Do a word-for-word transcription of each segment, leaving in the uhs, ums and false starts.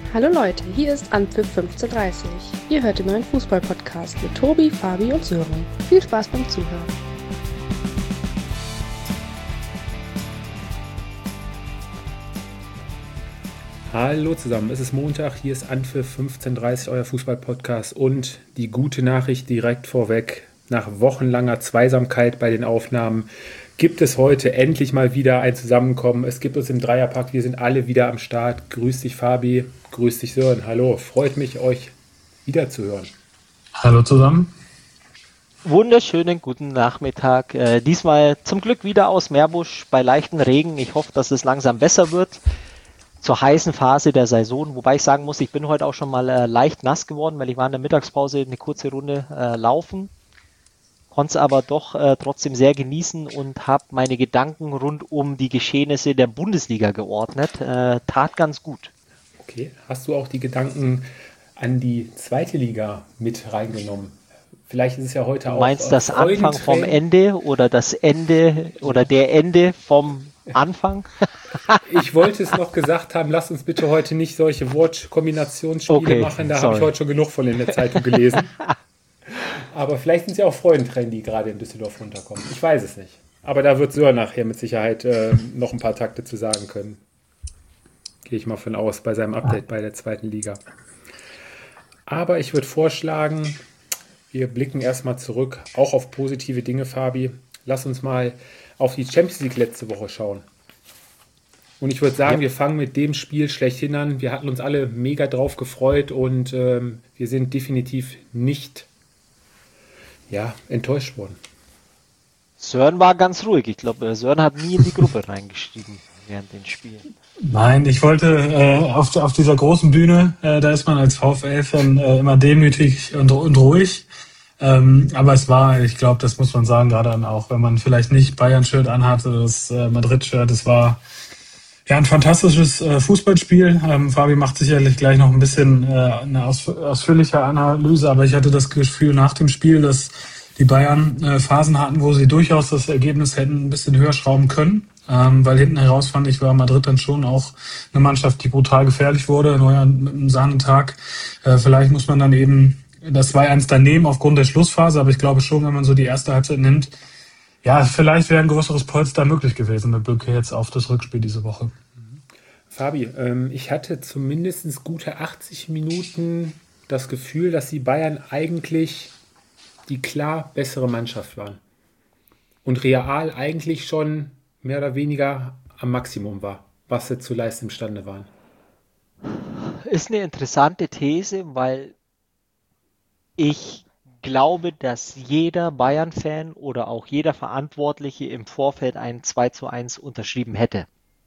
Hallo Leute, hier ist Anpfiff fünfzehn Uhr dreißig. Ihr hört den neuen Fußball-Podcast mit Tobi, Fabi und Sören. Viel Spaß beim Zuhören. Hallo zusammen, es ist Montag, hier ist Anpfiff fünfzehn Uhr dreißig, euer Fußball-Podcast und die gute Nachricht direkt vorweg. Nach wochenlanger Zweisamkeit bei den Aufnahmen gibt es heute endlich mal wieder ein Zusammenkommen. Es gibt uns im Dreierpack, wir sind alle wieder am Start. Grüß dich Fabi, grüß dich Sören, hallo, freut mich euch wieder zu hören. Hallo zusammen. Wunderschönen guten Nachmittag. Äh, diesmal zum Glück wieder aus Meerbusch bei leichtem Regen. Ich hoffe, dass es langsam besser wird zur heißen Phase der Saison. Wobei ich sagen muss, ich bin heute auch schon mal äh, leicht nass geworden, weil ich war in der Mittagspause eine kurze Runde äh, laufen. Konnte es aber doch äh, trotzdem sehr genießen und habe meine Gedanken rund um die Geschehnisse der Bundesliga geordnet. Äh, tat ganz gut. Okay, hast du auch die Gedanken an die zweite Liga mit reingenommen? Vielleicht ist es ja heute Du auch... meinst äh, das Anfang vom Freudentraining. Ende oder das Ende oder der Ende vom Anfang? Ich wollte es noch gesagt haben, lass uns bitte heute nicht solche Wortkombinationsspiele Okay, machen. Da habe sorry. ich heute schon genug von in der Zeitung gelesen. Aber vielleicht sind es ja auch Freudentränen, die gerade in Düsseldorf runterkommen. Ich weiß es nicht. Aber da wird Sören nachher mit Sicherheit äh, noch ein paar Takte zu sagen können. Gehe ich mal von aus bei seinem Update bei der zweiten Liga. Aber ich würde vorschlagen, wir blicken erstmal zurück, auch auf positive Dinge, Fabi. Lass uns mal auf die Champions League letzte Woche schauen. Und ich würde sagen, Ja. wir fangen mit dem Spiel schlechthin an. Wir hatten uns alle mega drauf gefreut und ähm, wir sind definitiv nicht ja, enttäuscht worden. Sören war ganz ruhig. Ich glaube, Sören hat nie in die Gruppe reingeschrieben während den Spielen. Nein, ich wollte äh, auf, auf dieser großen Bühne, äh, da ist man als VfL-Fan äh, immer demütig und, und ruhig. Ähm, aber es war, ich glaube, das muss man sagen, gerade dann auch, wenn man vielleicht nicht Bayern-Shirt anhatte, das äh, Madrid-Shirt, es war ja ein fantastisches äh, Fußballspiel. Ähm, Fabi macht sicherlich gleich noch ein bisschen äh, eine aus, ausführliche Analyse, aber ich hatte das Gefühl nach dem Spiel, dass die Bayern äh, Phasen hatten, wo sie durchaus das Ergebnis hätten ein bisschen höher schrauben können. Ähm, weil hinten heraus fand ich, war Madrid dann schon auch eine Mannschaft, die brutal gefährlich wurde, neuer mit einem Sahnentag. Äh, vielleicht muss man dann eben das zwei eins daneben aufgrund der Schlussphase, aber ich glaube schon, wenn man so die erste Halbzeit nimmt, ja, vielleicht wäre ein größeres Polster möglich gewesen mit Blick jetzt auf das Rückspiel diese Woche. Fabi, ähm, ich hatte zumindest gute achtzig Minuten das Gefühl, dass die Bayern eigentlich die klar bessere Mannschaft waren. Und Real eigentlich schon mehr oder weniger am Maximum war, was sie zu leisten imstande waren. Ist eine interessante These, weil ich glaube, dass jeder Bayern-Fan oder auch jeder Verantwortliche im Vorfeld ein zwei zu eins unterschrieben hätte,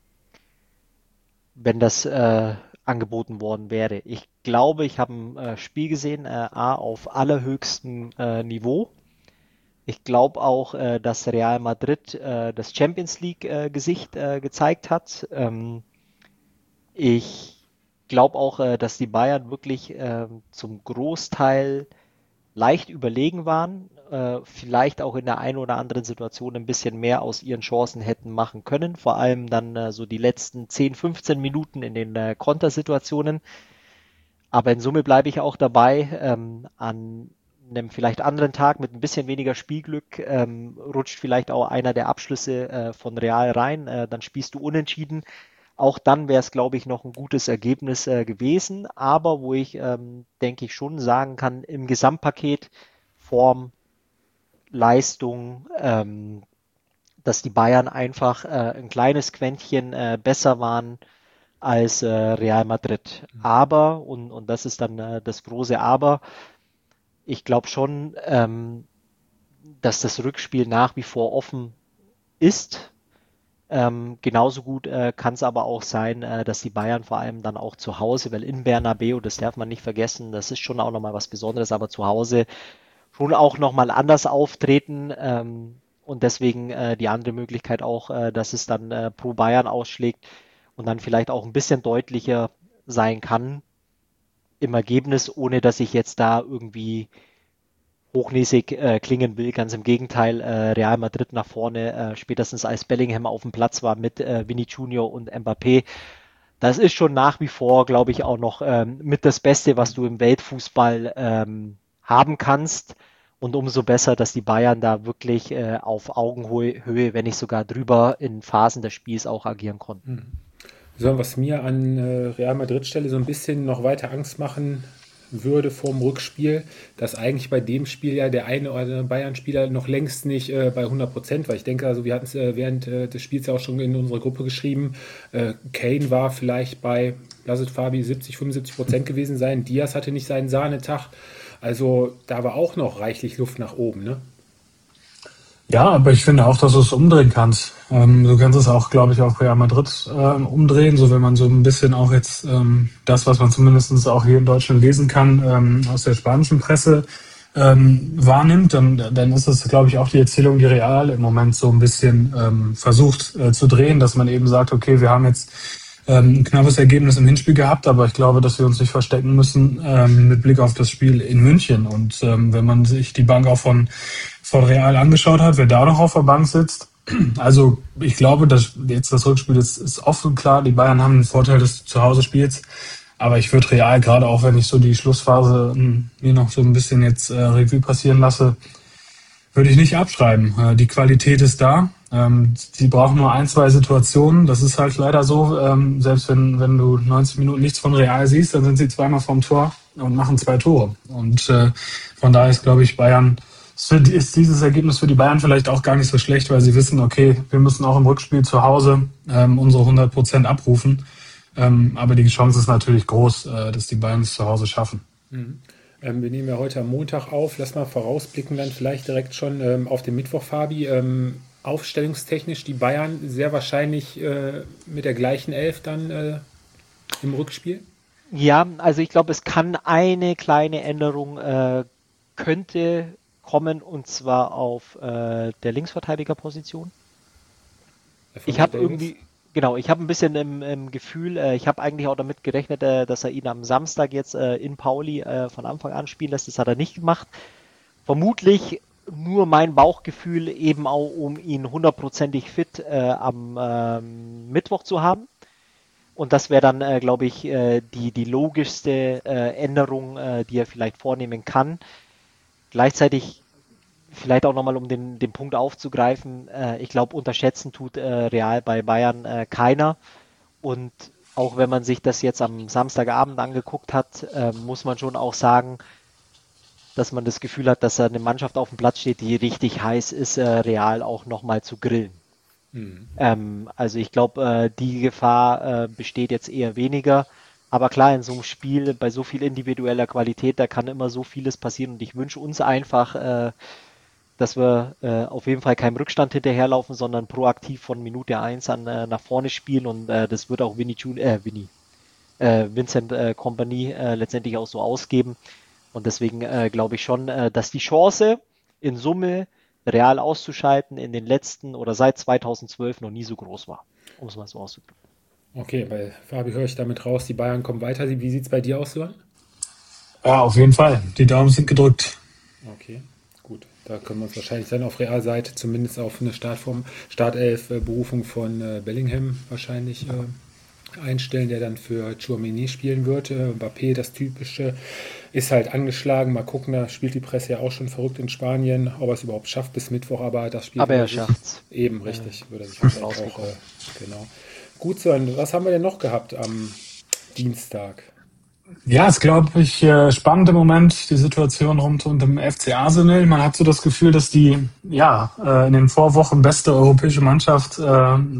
wenn das äh, angeboten worden wäre. Ich glaube, ich habe ein äh, Spiel gesehen, äh, A, auf allerhöchstem äh, Niveau. Ich glaube auch, äh, dass Real Madrid äh, das Champions League-Gesicht äh, gezeigt hat. Ähm, ich glaube auch, äh, dass die Bayern wirklich äh, zum Großteil leicht überlegen waren, äh, vielleicht auch in der einen oder anderen Situation ein bisschen mehr aus ihren Chancen hätten machen können. Vor allem dann äh, so die letzten zehn, fünfzehn Minuten in den äh, Kontersituationen. Aber in Summe bleibe ich auch dabei, ähm, an einem vielleicht anderen Tag mit ein bisschen weniger Spielglück ähm, rutscht vielleicht auch einer der Abschlüsse äh, von Real rein, äh, dann spielst du unentschieden. Auch dann wäre es, glaube ich, noch ein gutes Ergebnis äh, gewesen, aber wo ich, ähm, denke ich, schon sagen kann, im Gesamtpaket Form, Leistung, ähm, dass die Bayern einfach äh, ein kleines Quäntchen äh, besser waren als äh, Real Madrid. Aber, und, und das ist dann äh, das große Aber, ich glaube schon, ähm, dass das Rückspiel nach wie vor offen ist. Ähm, genauso gut äh, kann es aber auch sein, äh, dass die Bayern vor allem dann auch zu Hause, weil in Bernabeu, das darf man nicht vergessen, das ist schon auch nochmal was Besonderes, aber zu Hause schon auch nochmal anders auftreten ähm, und deswegen äh, die andere Möglichkeit auch, äh, dass es dann äh, pro Bayern ausschlägt und dann vielleicht auch ein bisschen deutlicher sein kann im Ergebnis, ohne dass ich jetzt da irgendwie hochnäsig äh, klingen will. Ganz im Gegenteil, äh, Real Madrid nach vorne, äh, spätestens als Bellingham auf dem Platz war mit äh, Vini Junior und Mbappé, das ist schon nach wie vor, glaube ich, auch noch ähm, mit das Beste, was du im Weltfußball ähm, haben kannst. Und umso besser, dass die Bayern da wirklich äh, auf Augenhöhe, wenn nicht sogar drüber, in Phasen des Spiels auch agieren konnten. So, was mir an äh, Real Madrid Stelle so ein bisschen noch weiter Angst machen würde vor dem Rückspiel, dass eigentlich bei dem Spiel ja der eine oder andere Bayern-Spieler noch längst nicht äh, bei hundert Prozent war. Ich denke, also wir hatten es äh, während äh, des Spiels ja auch schon in unserer Gruppe geschrieben, äh, Kane war vielleicht bei, lass es Fabi, siebzig, fünfundsiebzig Prozent gewesen sein, Diaz hatte nicht seinen Sahnetag. Also da war auch noch reichlich Luft nach oben, ne? Ja, aber ich finde auch, dass du es umdrehen kannst. Ähm, du kannst es auch, glaube ich, auf Real Madrid ähm, umdrehen, so wenn man so ein bisschen auch jetzt ähm, das, was man zumindest auch hier in Deutschland lesen kann, ähm, aus der spanischen Presse ähm, wahrnimmt, dann, dann ist es, glaube ich, auch die Erzählung, die Real im Moment so ein bisschen ähm, versucht äh, zu drehen, dass man eben sagt, okay, wir haben jetzt ähm, ein knappes Ergebnis im Hinspiel gehabt, aber ich glaube, dass wir uns nicht verstecken müssen ähm, mit Blick auf das Spiel in München. Und ähm, wenn man sich die Bank auch von von Real angeschaut hat, wer da noch auf der Bank sitzt. Also ich glaube, dass jetzt das Rückspiel ist, ist offen klar. Die Bayern haben den Vorteil des Zuhause-Spiels. Aber ich würde Real, gerade auch wenn ich so die Schlussphase m, mir noch so ein bisschen jetzt äh, Revue passieren lasse, würde ich nicht abschreiben. Äh, die Qualität ist da. Ähm, sie brauchen nur ein, zwei Situationen. Das ist halt leider so. Ähm, selbst wenn, wenn du neunzig Minuten nichts von Real siehst, dann sind sie zweimal vorm Tor und machen zwei Tore. Und äh, von daher ist, glaube ich, Bayern... ist dieses Ergebnis für die Bayern vielleicht auch gar nicht so schlecht, weil sie wissen, okay, wir müssen auch im Rückspiel zu Hause ähm, unsere hundert Prozent abrufen. Ähm, aber die Chance ist natürlich groß, äh, dass die Bayern es zu Hause schaffen. Mhm. Ähm, wir nehmen ja heute am Montag auf. Lass mal vorausblicken, dann vielleicht direkt schon ähm, auf den Mittwoch, Fabi. Ähm, aufstellungstechnisch die Bayern sehr wahrscheinlich äh, mit der gleichen Elf dann äh, im Rückspiel? Ja, also ich glaube, es kann eine kleine Änderung äh, könnte kommen, und zwar auf äh, der Linksverteidigerposition. Ich habe irgendwie, genau, ich habe ein bisschen im, im Gefühl, äh, ich habe eigentlich auch damit gerechnet, äh, dass er ihn am Samstag jetzt äh, in Pauli äh, von Anfang an spielen lässt. Das hat er nicht gemacht. Vermutlich nur mein Bauchgefühl, eben auch um ihn hundertprozentig fit äh, am ähm, Mittwoch zu haben. Und das wäre dann, äh, glaube ich, äh, die, die logischste äh, Änderung, äh, die er vielleicht vornehmen kann. Gleichzeitig, vielleicht auch nochmal, um den, den Punkt aufzugreifen, äh, ich glaube, unterschätzen tut äh, Real bei Bayern äh, keiner. Und auch wenn man sich das jetzt am Samstagabend angeguckt hat, äh, muss man schon auch sagen, dass man das Gefühl hat, dass da eine Mannschaft auf dem Platz steht, die richtig heiß ist, äh, Real auch nochmal zu grillen. Mhm. Ähm, also ich glaube, äh, die Gefahr äh, besteht jetzt eher weniger. Aber klar, in so einem Spiel, bei so viel individueller Qualität, da kann immer so vieles passieren. Und ich wünsche uns einfach, äh, dass wir äh, auf jeden Fall keinem Rückstand hinterherlaufen, sondern proaktiv von Minute eins an äh, nach vorne spielen. Und äh, das wird auch Vinny, Jun- äh, Vinny, äh, Vincent äh, Kompany äh, letztendlich auch so ausgeben. Und deswegen äh, glaube ich schon, äh, dass die Chance in Summe Real auszuschalten in den letzten oder seit zweitausendzwölf noch nie so groß war, um es mal so auszudrücken. Okay, bei Fabi höre ich damit raus, die Bayern kommen weiter. Wie sieht es bei dir aus, Sören? Ja, auf jeden Fall. Die Daumen sind gedrückt. Okay, gut. Da können wir uns wahrscheinlich dann auf Realseite zumindest auf eine Startform, Startelf-Berufung von äh, Bellingham wahrscheinlich äh, einstellen, der dann für Tchouaméni spielen wird. Äh, Mbappé, das Typische, ist halt angeschlagen. Mal gucken, da spielt die Presse ja auch schon verrückt in Spanien, ob er es überhaupt schafft bis Mittwoch, aber das Spiel... Aber er schafft eben, richtig. Ja. Würde er sich wahrscheinlich auch... Äh, genau. Gut, Sören, was haben wir denn noch gehabt am Dienstag? Ja, ist, glaube ich, spannend im Moment, die Situation rund um den F C Arsenal. Man hat so das Gefühl, dass die ja in den Vorwochen beste europäische Mannschaft äh,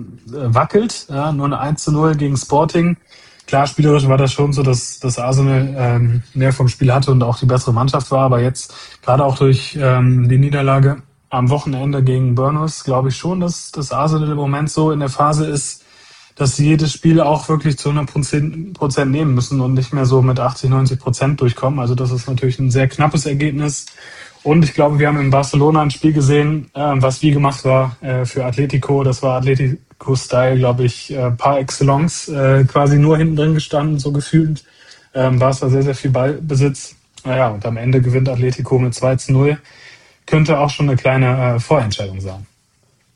wackelt. Ja, nur eine eins zu null gegen Sporting. Klar, spielerisch war das schon so, dass das Arsenal ähm, mehr vom Spiel hatte und auch die bessere Mannschaft war. Aber jetzt, gerade auch durch ähm, die Niederlage am Wochenende gegen Bournemouth, glaube ich schon, dass das Arsenal im Moment so in der Phase ist, dass sie jedes Spiel auch wirklich zu hundert Prozent nehmen müssen und nicht mehr so mit achtzig, neunzig Prozent durchkommen. Also das ist natürlich ein sehr knappes Ergebnis. Und ich glaube, wir haben in Barcelona ein Spiel gesehen, äh, was wie gemacht war äh, für Atletico. Das war Atletico-Style, glaube ich, äh, par excellence. Äh, quasi nur hinten drin gestanden, so gefühlt. Ähm, war es da sehr, sehr viel Ballbesitz. Naja, und am Ende gewinnt Atletico mit zwei zu null. Könnte auch schon eine kleine äh, Vorentscheidung sein.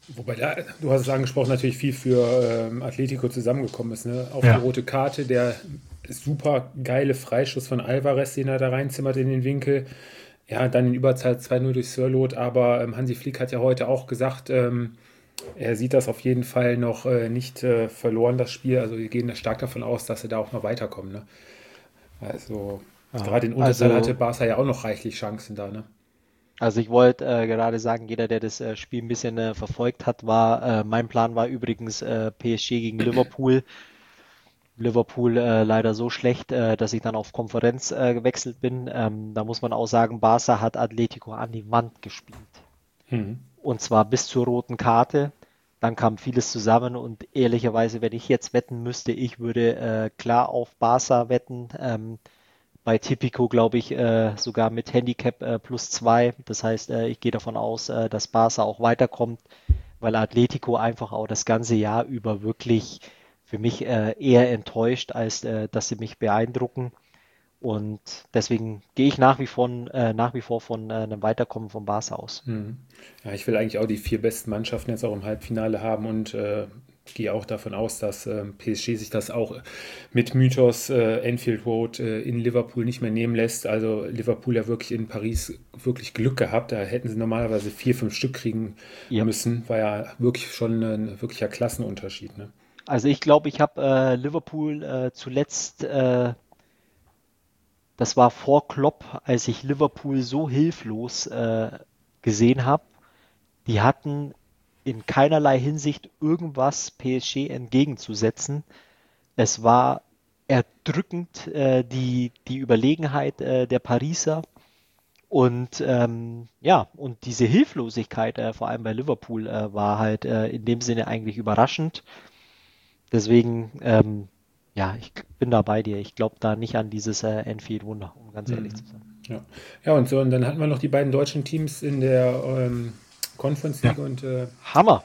Wobei, da, du hast es angesprochen, natürlich viel für ähm, Atletico zusammengekommen ist. Ne? Auf Ja. die rote Karte, der super geile Freischuss von Alvarez, den er da reinzimmert in den Winkel. Ja, dann in Überzahl zwei null durch Sörloth, aber ähm, Hansi Flick hat ja heute auch gesagt, ähm, er sieht das auf jeden Fall noch äh, nicht äh, verloren, das Spiel. Also wir gehen da stark davon aus, dass sie da auch noch weiterkommen. Ne? Also Ja, gerade in Unterzahl also hatte Barca ja auch noch reichlich Chancen da. Ne? Also ich wollte äh, gerade sagen, jeder, der das äh, Spiel ein bisschen äh, verfolgt hat, war, äh, mein Plan war übrigens äh, P S G gegen Liverpool. Liverpool äh, leider so schlecht, äh, dass ich dann auf Konferenz äh, gewechselt bin. Ähm, da muss man auch sagen, Barca hat Atletico an die Wand gespielt. Mhm. Und zwar bis zur roten Karte. Dann kam vieles zusammen und ehrlicherweise, wenn ich jetzt wetten müsste, ich würde äh, klar auf Barca wetten. Ähm, bei Tipico glaube ich äh, sogar mit Handicap äh, plus zwei. Das heißt, äh, ich gehe davon aus, äh, dass Barca auch weiterkommt, weil Atletico einfach auch das ganze Jahr über wirklich für mich äh, eher enttäuscht, als äh, dass sie mich beeindrucken. Und deswegen gehe ich nach wie vor, äh, nach wie vor von äh, einem Weiterkommen von Barca aus. Mhm. Ja, ich will eigentlich auch die vier besten Mannschaften jetzt auch im Halbfinale haben und äh, gehe auch davon aus, dass äh, P S G sich das auch mit Mythos äh, Anfield Road äh, in Liverpool nicht mehr nehmen lässt. Also Liverpool ja wirklich in Paris wirklich Glück gehabt. Da hätten sie normalerweise vier, fünf Stück kriegen Ja. müssen. War ja wirklich schon ein wirklicher Klassenunterschied. Ne? Also ich glaube, ich habe äh, Liverpool äh, zuletzt, äh, das war vor Klopp, als ich Liverpool so hilflos äh, gesehen habe. Die hatten in keinerlei Hinsicht irgendwas P S G entgegenzusetzen. Es war erdrückend, äh, die, die Überlegenheit äh, der Pariser und ähm, ja, und diese Hilflosigkeit, äh, vor allem bei Liverpool, äh, war halt äh, in dem Sinne eigentlich überraschend. Deswegen, ähm, ja, ich bin da bei dir. Ich glaube da nicht an dieses äh, Anfield-Wunder, um ganz ehrlich Mhm. zu sein. Ja. Ja, und so, und dann hatten wir noch die beiden deutschen Teams in der ähm, Conference Ja. League und äh, Hammer!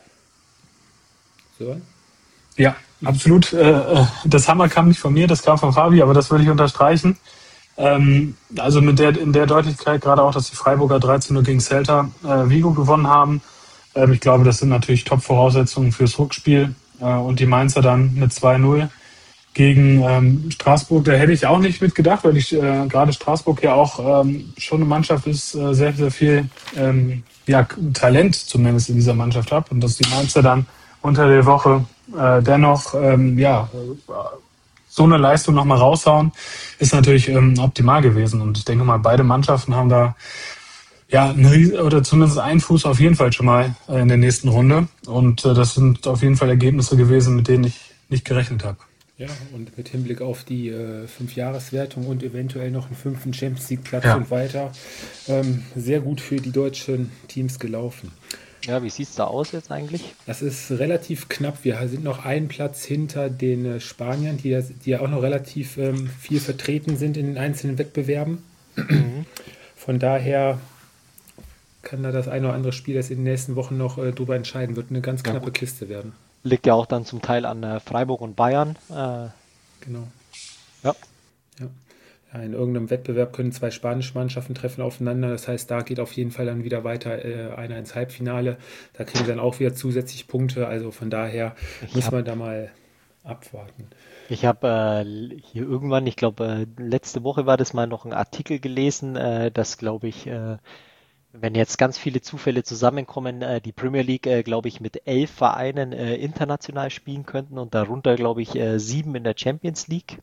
so. Ja, absolut. Äh, äh, das Hammer kam nicht von mir, das kam von Fabi, aber das würde ich unterstreichen. Ähm, also mit der, in der Deutlichkeit gerade auch, dass die Freiburger drei zu null gegen Celta äh, Vigo gewonnen haben. Ähm, ich glaube, das sind natürlich Top-Voraussetzungen fürs Rückspiel. Äh, und die Mainzer dann mit zwei null gegen ähm, Straßburg. Da hätte ich auch nicht mitgedacht, weil ich äh, gerade Straßburg ja auch ähm, schon eine Mannschaft ist, äh, sehr, sehr viel ähm, ja, Talent zumindest in dieser Mannschaft hat. Und dass die Mainzer dann unter der Woche äh, dennoch ähm, ja, so eine Leistung nochmal raushauen, ist natürlich ähm, optimal gewesen. Und ich denke mal, beide Mannschaften haben da ja einen Ries- oder zumindest einen Fuß auf jeden Fall schon mal äh, in der nächsten Runde. Und äh, das sind auf jeden Fall Ergebnisse gewesen, mit denen ich nicht gerechnet habe. Ja, und mit Hinblick auf die äh, Fünfjahreswertung und eventuell noch einen fünften Champions League-Platz Ja. und weiter, ähm, sehr gut für die deutschen Teams gelaufen. Ja, wie sieht's da aus jetzt eigentlich? Das ist relativ knapp. Wir sind noch einen Platz hinter den äh, Spaniern, die, ja- die ja auch noch relativ ähm, viel vertreten sind in den einzelnen Wettbewerben. Mhm. Von daher kann da das eine oder andere Spiel, das in den nächsten Wochen noch äh, drüber entscheiden wird, eine ganz Ja, knappe gut. Kiste werden. Liegt ja auch dann zum Teil an äh, Freiburg und Bayern. Äh, Genau. ja. Ja. Ja, in irgendeinem Wettbewerb können zwei spanische Mannschaften treffen aufeinander. Das heißt, da geht auf jeden Fall dann wieder weiter äh, einer ins Halbfinale. Da kriegen sie dann auch wieder zusätzlich Punkte. Also von daher Ich muss habe man da mal abwarten. ich hab, äh, hier irgendwann, ich glaube, äh, letzte Woche war das mal noch ein Artikel gelesen, äh, dass, glaube ich, äh, wenn jetzt ganz viele Zufälle zusammenkommen, äh, die Premier League, äh, glaube ich, mit elf Vereinen äh, international spielen könnten und darunter, glaube ich, äh, sieben in der Champions League.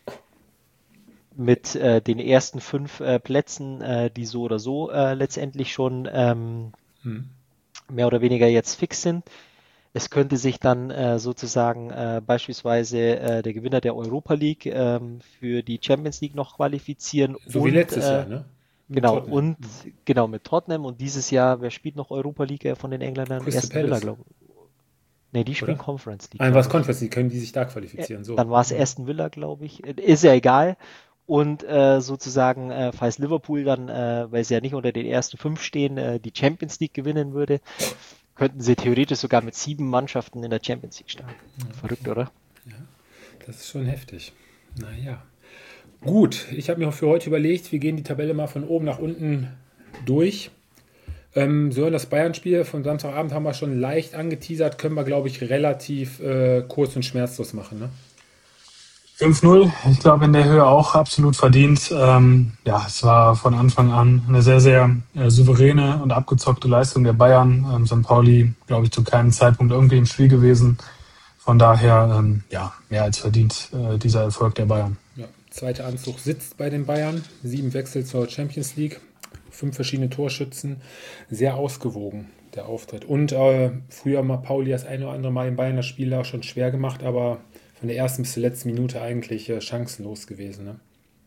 Mit äh, den ersten fünf äh, Plätzen, äh, die so oder so äh, letztendlich schon ähm, Hm. mehr oder weniger jetzt fix sind. Es könnte sich dann äh, sozusagen äh, beispielsweise äh, der Gewinner der Europa League ähm, für die Champions League noch qualifizieren So wie und letztes äh, Jahr, ne? Mit genau Tottenham. und genau mit Tottenham und dieses Jahr, wer spielt noch Europa League äh, von den Engländern? Crystal Aston Villa, Palace, glaube ich. Nee, die spielen oder? Conference League, Einfach das glaube ich. Conference League, können die sich da Äh, qualifizieren. So. Dann war es Hm. Aston Villa, glaube ich. Äh, Ist ja egal. Und äh, sozusagen, äh, falls Liverpool dann, äh, weil sie ja nicht unter den ersten fünf stehen, äh, die Champions League gewinnen würde, könnten sie theoretisch sogar mit sieben Mannschaften in der Champions League starten. Verrückt, oder? Das ist schon heftig. Naja. Gut, ich habe mir für heute überlegt, wir gehen die Tabelle mal von oben nach unten durch. Ähm, so, das Bayern-Spiel von Samstagabend haben wir schon leicht angeteasert, können wir, glaube ich, relativ äh, kurz und schmerzlos machen, ne? fünf null, ich glaube in der Höhe auch absolut verdient. Ähm, ja, es war von Anfang an eine sehr, sehr äh, souveräne und abgezockte Leistung der Bayern. Ähm, Sankt Pauli, glaube ich, zu keinem Zeitpunkt irgendwie im Spiel gewesen. Von daher, ähm, ja, mehr als verdient äh, dieser Erfolg der Bayern. Ja, zweiter Anzug sitzt bei den Bayern. Sieben Wechsel zur Champions League. Fünf verschiedene Torschützen. Sehr ausgewogen, der Auftritt. Und äh, früher mal Pauli das eine oder andere Mal im Bayern das Spiel auch schon schwer gemacht, aber von der ersten bis zur letzten Minute eigentlich äh, chancenlos gewesen. Ne?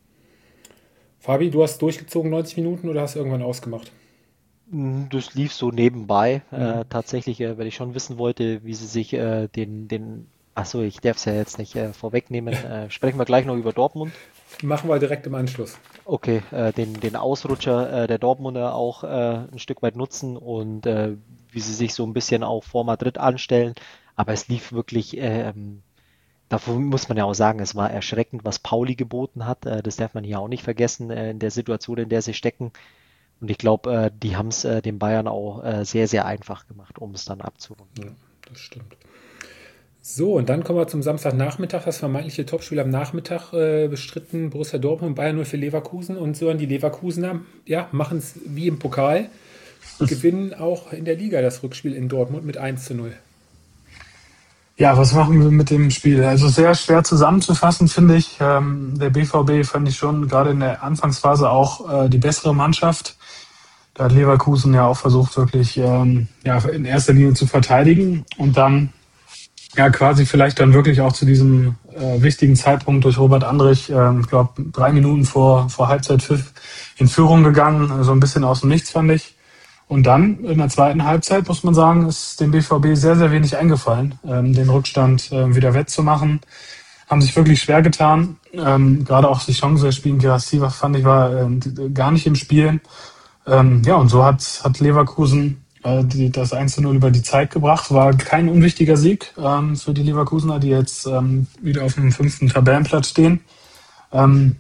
Fabi, du hast durchgezogen neunzig Minuten oder hast du irgendwann ausgemacht? Das lief so nebenbei. Mhm. Äh, tatsächlich, äh, weil ich schon wissen wollte, wie sie sich äh, den, den, achso, ich darf es ja jetzt nicht äh, vorwegnehmen. Äh, sprechen wir gleich noch über Dortmund. Machen wir direkt im Anschluss. Okay, äh, den, den Ausrutscher äh, der Dortmunder auch äh, ein Stück weit nutzen und äh, wie sie sich so ein bisschen auch vor Madrid anstellen. Aber es lief wirklich, ähm, davor muss man ja auch sagen, es war erschreckend, was Pauli geboten hat. Äh, das darf man hier auch nicht vergessen, äh, in der Situation, in der sie stecken. Und ich glaube, äh, die haben es äh, den Bayern auch äh, sehr, sehr einfach gemacht, um es dann abzurunden. Ja, das stimmt. So, und dann kommen wir zum Samstagnachmittag, das vermeintliche Topspiel am Nachmittag äh, bestritten, Borussia Dortmund, Bayern null für Leverkusen. Und so an die Leverkusener, ja, machen es wie im Pokal, gewinnen auch in der Liga das Rückspiel in Dortmund mit eins zu null. Ja, was machen wir mit dem Spiel? Also sehr schwer zusammenzufassen, finde ich. Ähm, der B V B fand ich schon gerade in der Anfangsphase auch äh, die bessere Mannschaft. Da hat Leverkusen ja auch versucht, wirklich ähm, ja, in erster Linie zu verteidigen und dann ja quasi vielleicht dann wirklich auch zu diesem äh, wichtigen Zeitpunkt durch Robert Andrich, äh, ich glaube drei Minuten vor, vor Halbzeitpfiff in Führung gegangen, so also ein bisschen aus dem Nichts, fand ich. Und dann in der zweiten Halbzeit, muss man sagen, ist dem B V B sehr, sehr wenig eingefallen, ähm, den Rückstand äh, wieder wettzumachen. Haben sich wirklich schwer getan. Ähm, gerade auch die Chance spielen, Girassi, fand ich, war äh, gar nicht im Spiel. Ähm, ja, und so hat, hat Leverkusen äh, die, das eins zu null über die Zeit gebracht. War kein unwichtiger Sieg ähm, für die Leverkusener, die jetzt ähm, wieder auf dem fünften Tabellenplatz stehen. Ähm,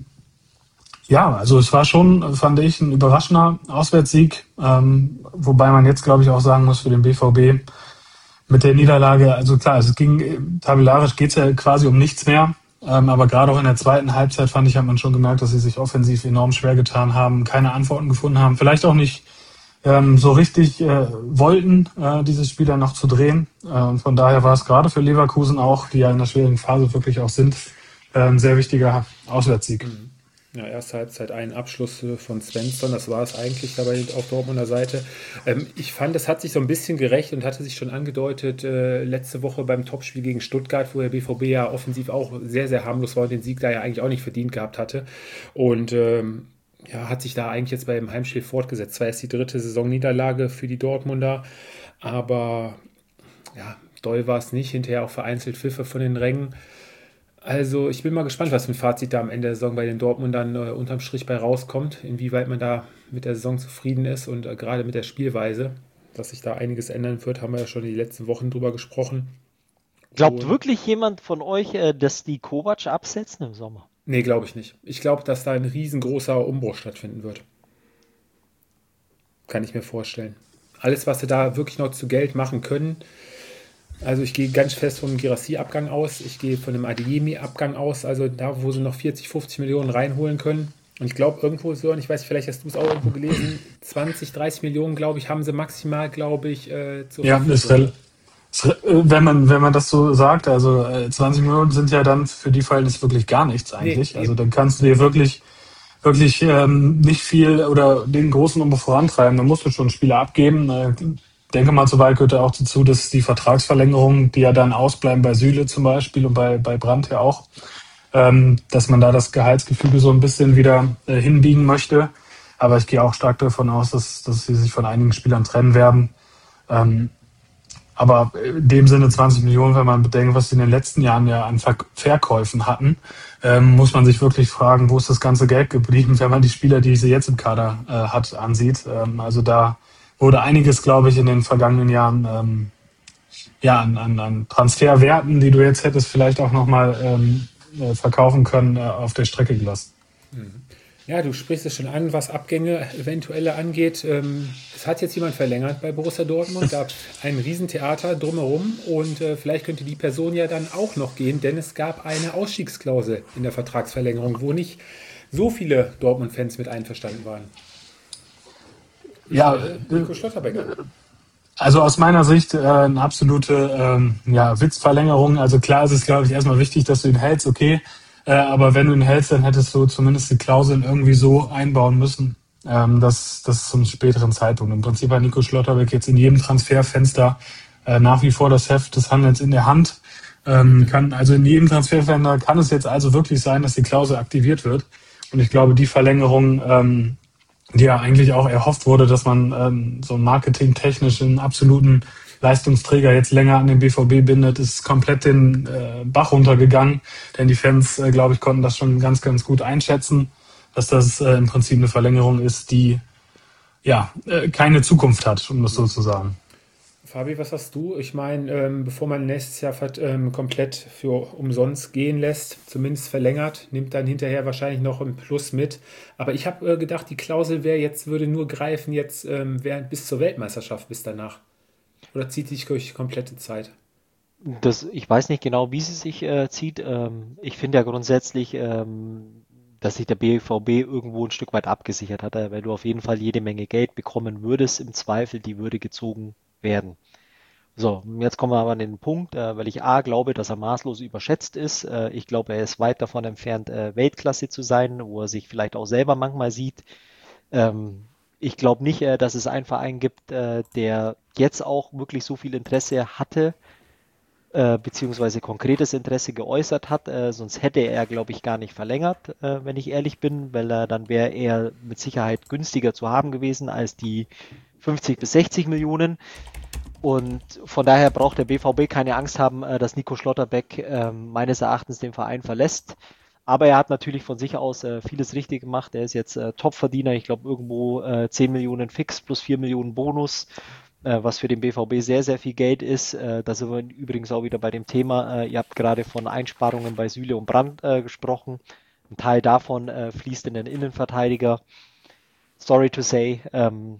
Ja, also es war schon, fand ich, ein überraschender Auswärtssieg, ähm, wobei man jetzt, glaube ich, auch sagen muss, für den B V B mit der Niederlage, also klar, es ging, tabellarisch geht es ja quasi um nichts mehr, ähm, aber gerade auch in der zweiten Halbzeit, fand ich, hat man schon gemerkt, dass sie sich offensiv enorm schwer getan haben, keine Antworten gefunden haben, vielleicht auch nicht ähm, so richtig äh, wollten, äh, dieses Spiel dann noch zu drehen. Äh, von daher war es gerade für Leverkusen auch, die ja in einer schwierigen Phase wirklich auch sind, äh, ein sehr wichtiger Auswärtssieg. Mhm. Ja, erste Halbzeit ein Abschluss von Svensson, das war es eigentlich dabei auf Dortmunder Seite. Ähm, ich fand, es hat sich so ein bisschen gerecht und hatte sich schon angedeutet äh, letzte Woche beim Topspiel gegen Stuttgart, wo der B V B ja offensiv auch sehr, sehr harmlos war und den Sieg da ja eigentlich auch nicht verdient gehabt hatte. Und ähm, ja, hat sich da eigentlich jetzt beim Heimspiel fortgesetzt. Zwar ist die dritte Saisonniederlage für die Dortmunder, aber ja, doll war es nicht. Hinterher auch vereinzelt Pfiffe von den Rängen. Also ich bin mal gespannt, was für ein Fazit da am Ende der Saison bei den Dortmundern äh, unterm Strich bei rauskommt, inwieweit man da mit der Saison zufrieden ist und äh, gerade mit der Spielweise, dass sich da einiges ändern wird, haben wir ja schon die letzten Wochen drüber gesprochen. Glaubt Und, wirklich jemand von euch, äh, dass die Kovac absetzen im Sommer? Nee, glaube ich nicht. Ich glaube, dass da ein riesengroßer Umbruch stattfinden wird. Kann ich mir vorstellen. Alles, was sie da wirklich noch zu Geld machen können. Also ich gehe ganz fest vom Girassi-Abgang aus, ich gehe von dem Adeyemi-Abgang aus, also da, wo sie noch vierzig, fünfzig Millionen reinholen können. Und ich glaube, irgendwo so, und ich weiß, vielleicht hast du es auch irgendwo gelesen, zwanzig, dreißig Millionen, glaube ich, haben sie maximal, glaube ich, äh, zur Ja, ist, rel- ist, re- wenn man wenn man das so sagt, also äh, zwanzig Millionen sind ja dann für die Verhältnisse wirklich gar nichts eigentlich. Nee, also eben. dann kannst du dir wirklich wirklich ähm, nicht viel oder den großen Umbruch vorantreiben. Dann musst du schon Spieler abgeben. Äh, Ich denke mal, soweit gehört auch dazu, dass die Vertragsverlängerungen, die ja dann ausbleiben bei Süle zum Beispiel und bei, bei Brandt ja auch, ähm, dass man da das Gehaltsgefüge so ein bisschen wieder äh, hinbiegen möchte. Aber ich gehe auch stark davon aus, dass, dass sie sich von einigen Spielern trennen werden. Ähm, aber in dem Sinne zwanzig Millionen, wenn man bedenkt, was sie in den letzten Jahren ja an Ver- Verkäufen hatten, ähm, muss man sich wirklich fragen, wo ist das ganze Geld geblieben, wenn man die Spieler, die sie jetzt im Kader äh, hat, ansieht. Ähm, also da wurde einiges, glaube ich, in den vergangenen Jahren ähm, ja, an, an, an Transferwerten, die du jetzt hättest vielleicht auch nochmal ähm, äh, verkaufen können, äh, auf der Strecke gelassen. Ja, du sprichst es schon an, was Abgänge eventuelle angeht. Ähm, es hat jetzt jemand verlängert bei Borussia Dortmund, gab ein Riesentheater drumherum und äh, vielleicht könnte die Person ja dann auch noch gehen, denn es gab eine Ausstiegsklausel in der Vertragsverlängerung, wo nicht so viele Dortmund-Fans mit einverstanden waren. Ja, Äh, Nico Schlotterbeck an. also aus meiner Sicht äh, eine absolute ähm, ja, Witzverlängerung. Also klar ist es, glaube ich, erstmal wichtig, dass du ihn hältst, okay. Äh, aber wenn du ihn hältst, dann hättest du zumindest die Klauseln irgendwie so einbauen müssen, ähm, dass das zum späteren Zeitpunkt. Im Prinzip hat Nico Schlotterbeck jetzt in jedem Transferfenster äh, nach wie vor das Heft des Handelns in der Hand. Ähm, kann also in jedem Transferfenster kann es jetzt also wirklich sein, dass die Klausel aktiviert wird. Und ich glaube, die Verlängerung ähm, die ja eigentlich auch erhofft wurde, dass man ähm, so marketingtechnisch einen absoluten Leistungsträger jetzt länger an den B V B bindet, ist komplett den äh, Bach runtergegangen. Denn die Fans, äh, glaube ich, konnten das schon ganz, ganz gut einschätzen, dass das äh, im Prinzip eine Verlängerung ist, die ja äh, keine Zukunft hat, um das so zu sagen. Fabi, was hast du? Ich meine, ähm, bevor man nächstes Jahr ähm, komplett für umsonst gehen lässt, zumindest verlängert, nimmt dann hinterher wahrscheinlich noch ein Plus mit. Aber ich habe äh, gedacht, die Klausel wäre jetzt, würde nur greifen jetzt ähm, während bis zur Weltmeisterschaft, bis danach. Oder zieht sich durch die komplette Zeit? Das, ich weiß nicht genau, wie sie sich äh, zieht. Ähm, ich finde ja grundsätzlich, ähm, dass sich der B V B irgendwo ein Stück weit abgesichert hat, äh, weil du auf jeden Fall jede Menge Geld bekommen würdest. Im Zweifel, die würde gezogen werden. So, jetzt kommen wir aber an den Punkt, äh, weil ich A glaube, dass er maßlos überschätzt ist. Äh, ich glaube, er ist weit davon entfernt, äh, Weltklasse zu sein, wo er sich vielleicht auch selber manchmal sieht. Ähm, ich glaube nicht, äh, dass es einen Verein gibt, äh, der jetzt auch wirklich so viel Interesse hatte, äh, beziehungsweise konkretes Interesse geäußert hat. Äh, sonst hätte er, glaube ich, gar nicht verlängert, äh, wenn ich ehrlich bin, weil er dann wäre er mit Sicherheit günstiger zu haben gewesen als die fünfzig bis sechzig Millionen. Und von daher braucht der B V B keine Angst haben, äh, dass Nico Schlotterbeck äh, meines Erachtens den Verein verlässt. Aber er hat natürlich von sich aus äh, vieles richtig gemacht. Er ist jetzt äh, Topverdiener, ich glaube irgendwo äh, zehn Millionen fix plus vier Millionen Bonus, äh, was für den B V B sehr, sehr viel Geld ist. Äh, da sind wir übrigens auch wieder bei dem Thema. Äh, ihr habt gerade von Einsparungen bei Süle und Brandt äh, gesprochen. Ein Teil davon äh, fließt in den Innenverteidiger. Sorry to say. Ähm,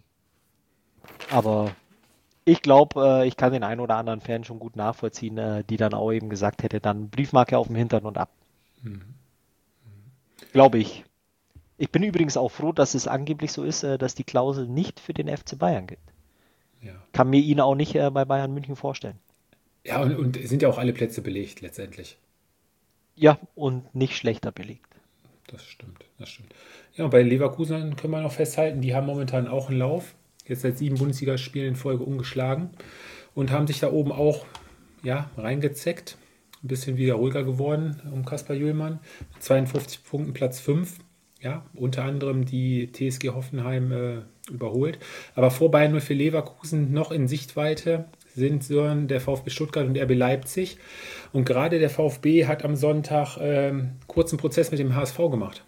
aber ich glaube, äh, ich kann den einen oder anderen Fan schon gut nachvollziehen, äh, die dann auch eben gesagt hätte, dann Briefmarke auf dem Hintern und ab. Glaube ich. Ich bin übrigens auch froh, dass es angeblich so ist, äh, dass die Klausel nicht für den F C Bayern gilt. Ja, Kann mir ihn auch nicht äh, bei Bayern München vorstellen. ja und, und es sind ja auch alle Plätze belegt letztendlich. Ja, und nicht schlechter belegt. Das stimmt, das stimmt. Ja, und bei Leverkusen können wir noch festhalten, die haben momentan auch einen Lauf. Jetzt seit sieben Bundesligaspielen in Folge ungeschlagen und haben sich da oben auch ja, reingezeckt. Ein bisschen wieder ruhiger geworden um Kaspar Jüllmann. Mit zweiundfünfzig Punkten Platz fünf. Ja, unter anderem die T S G Hoffenheim äh, überholt. Aber vor Bayern null für Leverkusen noch in Sichtweite sind Sören, der VfB Stuttgart und R B Leipzig. Und gerade der VfB hat am Sonntag ähm, kurzen Prozess mit dem H S V gemacht.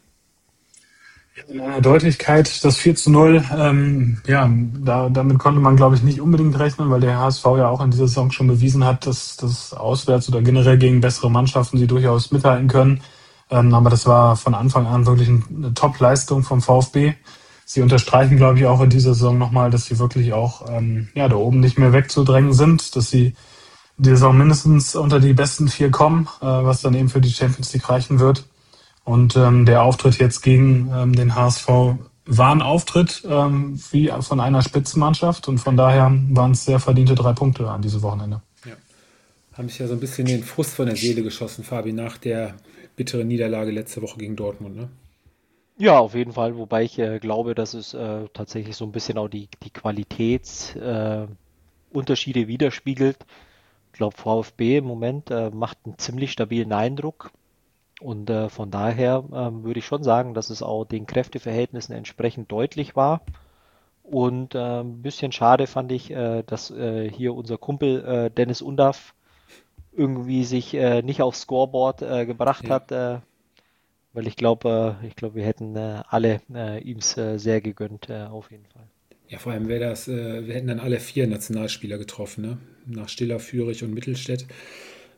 In einer Deutlichkeit, das vier zu null, ähm, ja, da, damit konnte man, glaube ich, nicht unbedingt rechnen, weil der H S V ja auch in dieser Saison schon bewiesen hat, dass das auswärts oder generell gegen bessere Mannschaften sie durchaus mithalten können. Ähm, aber das war von Anfang an wirklich eine Top-Leistung vom VfB. Sie unterstreichen, glaube ich, auch in dieser Saison nochmal, dass sie wirklich auch ähm, ja, da oben nicht mehr wegzudrängen sind, dass sie die Saison mindestens unter die besten vier kommen, äh, was dann eben für die Champions League reichen wird. Und ähm, der Auftritt jetzt gegen ähm, den H S V war ein Auftritt ähm, wie von einer Spitzenmannschaft und von daher waren es sehr verdiente drei Punkte an diesem Wochenende. Ja. Haben sich ja so ein bisschen den Frust von der Seele geschossen, Fabi, nach der bitteren Niederlage letzte Woche gegen Dortmund, ne? Ja, auf jeden Fall, wobei ich äh, glaube, dass es äh, tatsächlich so ein bisschen auch die, die Qualitätsunterschiede äh, Unterschiede widerspiegelt. Ich glaube, VfB im Moment äh, macht einen ziemlich stabilen Eindruck. Und äh, von daher ähm, würde ich schon sagen, dass es auch den Kräfteverhältnissen entsprechend deutlich war. Und äh, ein bisschen schade fand ich, äh, dass äh, hier unser Kumpel äh, Dennis Undaff irgendwie sich äh, nicht aufs Scoreboard äh, gebracht Ja. hat, äh, weil ich glaube, äh, ich glaube, wir hätten äh, alle äh, ihm es äh, sehr gegönnt, äh, auf jeden Fall. Ja, vor allem wäre das, äh, wir hätten dann alle vier Nationalspieler getroffen, ne? Nach Stiller, Führig und Mittelstädt.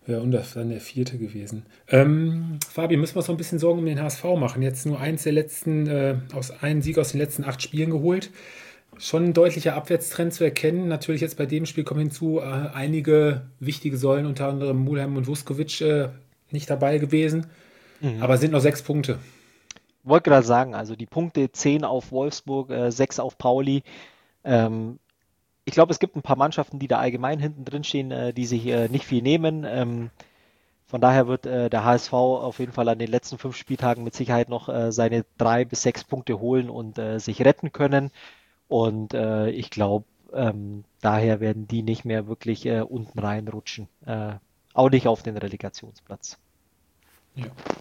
Ja, und das ist dann der vierte gewesen. Ähm, Fabi, müssen wir uns noch ein bisschen Sorgen um den H S V machen? Jetzt nur eins der letzten, äh, aus einen Sieg aus den letzten acht Spielen geholt. Schon ein deutlicher Abwärtstrend zu erkennen. Natürlich jetzt bei dem Spiel kommen hinzu äh, einige wichtige Säulen, unter anderem Mulheim und Vuskovic, äh, nicht dabei gewesen. Mhm. Aber es sind noch sechs Punkte. Ich wollte gerade sagen, also die Punkte zehn auf Wolfsburg, äh, sechs auf Pauli. Ähm, ich glaube, es gibt ein paar Mannschaften, die da allgemein hinten drin stehen, äh, die sich äh, nicht viel nehmen. Ähm, von daher wird äh, der H S V auf jeden Fall an den letzten fünf Spieltagen mit Sicherheit noch äh, seine drei bis sechs Punkte holen und äh, sich retten können. Und äh, ich glaube, ähm, daher werden die nicht mehr wirklich äh, unten reinrutschen. Äh, auch nicht auf den Relegationsplatz. Ja.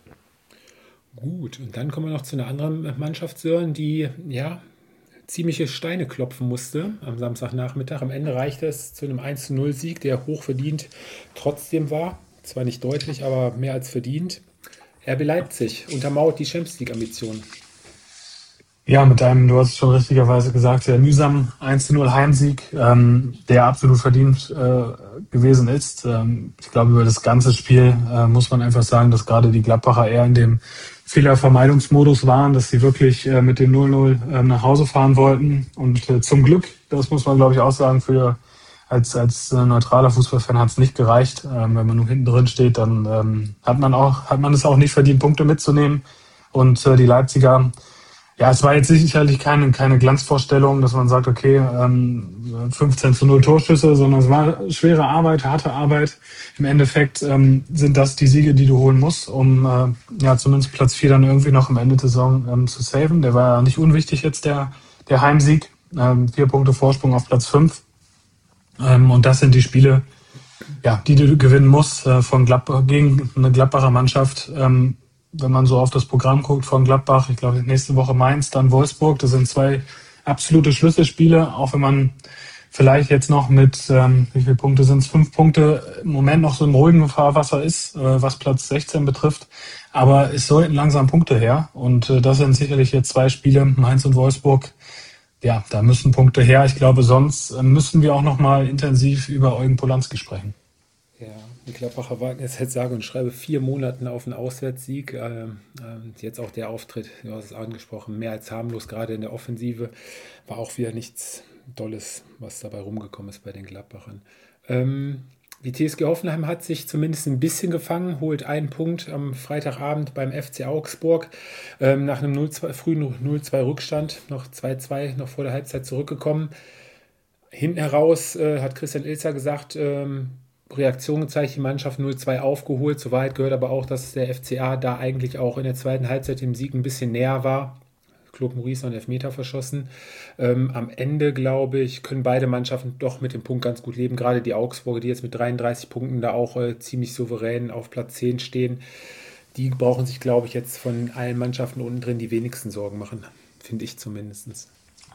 Gut, und dann kommen wir noch zu einer anderen Mannschaft, Sören, die ja ziemliche Steine klopfen musste am Samstagnachmittag. Am Ende reichte es zu einem eins zu null Sieg, der hochverdient trotzdem war. Zwar nicht deutlich, aber mehr als verdient. R B Leipzig untermauert die Champions League-Ambitionen. Ja, mit einem, du hast es schon richtigerweise gesagt, sehr mühsamen eins zu null Heimsieg, ähm, der absolut verdient äh, gewesen ist. Ähm, ich glaube, über das ganze Spiel äh, muss man einfach sagen, dass gerade die Gladbacher eher in dem Fehlervermeidungsmodus waren, dass sie wirklich äh, mit dem null null äh, nach Hause fahren wollten. Und äh, zum Glück, das muss man glaube ich auch sagen, für als als äh, neutraler Fußballfan hat es nicht gereicht. Ähm, wenn man nur hinten drin steht, dann ähm, hat man auch hat man es auch nicht verdient, Punkte mitzunehmen. Und äh, die Leipziger, ja, es war jetzt sicherlich keine, keine Glanzvorstellung, dass man sagt, okay, ähm, fünfzehn zu null Torschüsse, sondern es war schwere Arbeit, harte Arbeit. Im Endeffekt ähm, sind das die Siege, die du holen musst, um äh, ja zumindest Platz vier dann irgendwie noch am Ende der Saison ähm, zu saven. Der war ja nicht unwichtig jetzt, der, der Heimsieg. Ähm, vier Punkte Vorsprung auf Platz fünf. Ähm, und das sind die Spiele, ja, die du gewinnen musst äh, von Gladbach, gegen eine Gladbacher Mannschaft. Ähm, wenn man so auf das Programm guckt von Gladbach, ich glaube nächste Woche Mainz, dann Wolfsburg, das sind zwei absolute Schlüsselspiele, auch wenn man vielleicht jetzt noch mit, ähm, wie viele Punkte sind es, fünf Punkte im Moment noch so im ruhigen Fahrwasser ist, äh, was Platz sechzehn betrifft, aber es sollten langsam Punkte her und äh, das sind sicherlich jetzt zwei Spiele, Mainz und Wolfsburg, ja, da müssen Punkte her, ich glaube, sonst äh, müssen wir auch nochmal intensiv über Eugen Polanski sprechen. Ja, die Gladbacher warten jetzt, jetzt sage und schreibe vier Monaten auf einen Auswärtssieg. Ähm, ähm, jetzt auch der Auftritt, du hast es angesprochen, mehr als harmlos, gerade in der Offensive. War auch wieder nichts Dolles, was dabei rumgekommen ist bei den Gladbachern. Ähm, die T S G Hoffenheim hat sich zumindest ein bisschen gefangen, holt einen Punkt am Freitagabend beim F C Augsburg. Ähm, nach einem null zwei, frühen null zwei Rückstand, noch zwei zwei, noch vor der Halbzeit zurückgekommen. Hinten heraus äh, hat Christian Ilzer gesagt, ähm, Reaktion gezeigt, die Mannschaft null zwei aufgeholt. Zur Wahrheit gehört aber auch, dass der F C A da eigentlich auch in der zweiten Halbzeit dem Sieg ein bisschen näher war. Claude Maurice noch einen Elfmeter verschossen. Ähm, am Ende, glaube ich, können beide Mannschaften doch mit dem Punkt ganz gut leben. Gerade die Augsburger, die jetzt mit dreiunddreißig Punkten da auch äh, ziemlich souverän auf Platz zehn stehen, die brauchen sich, glaube ich, jetzt von allen Mannschaften unten drin die wenigsten Sorgen machen. Finde ich zumindest.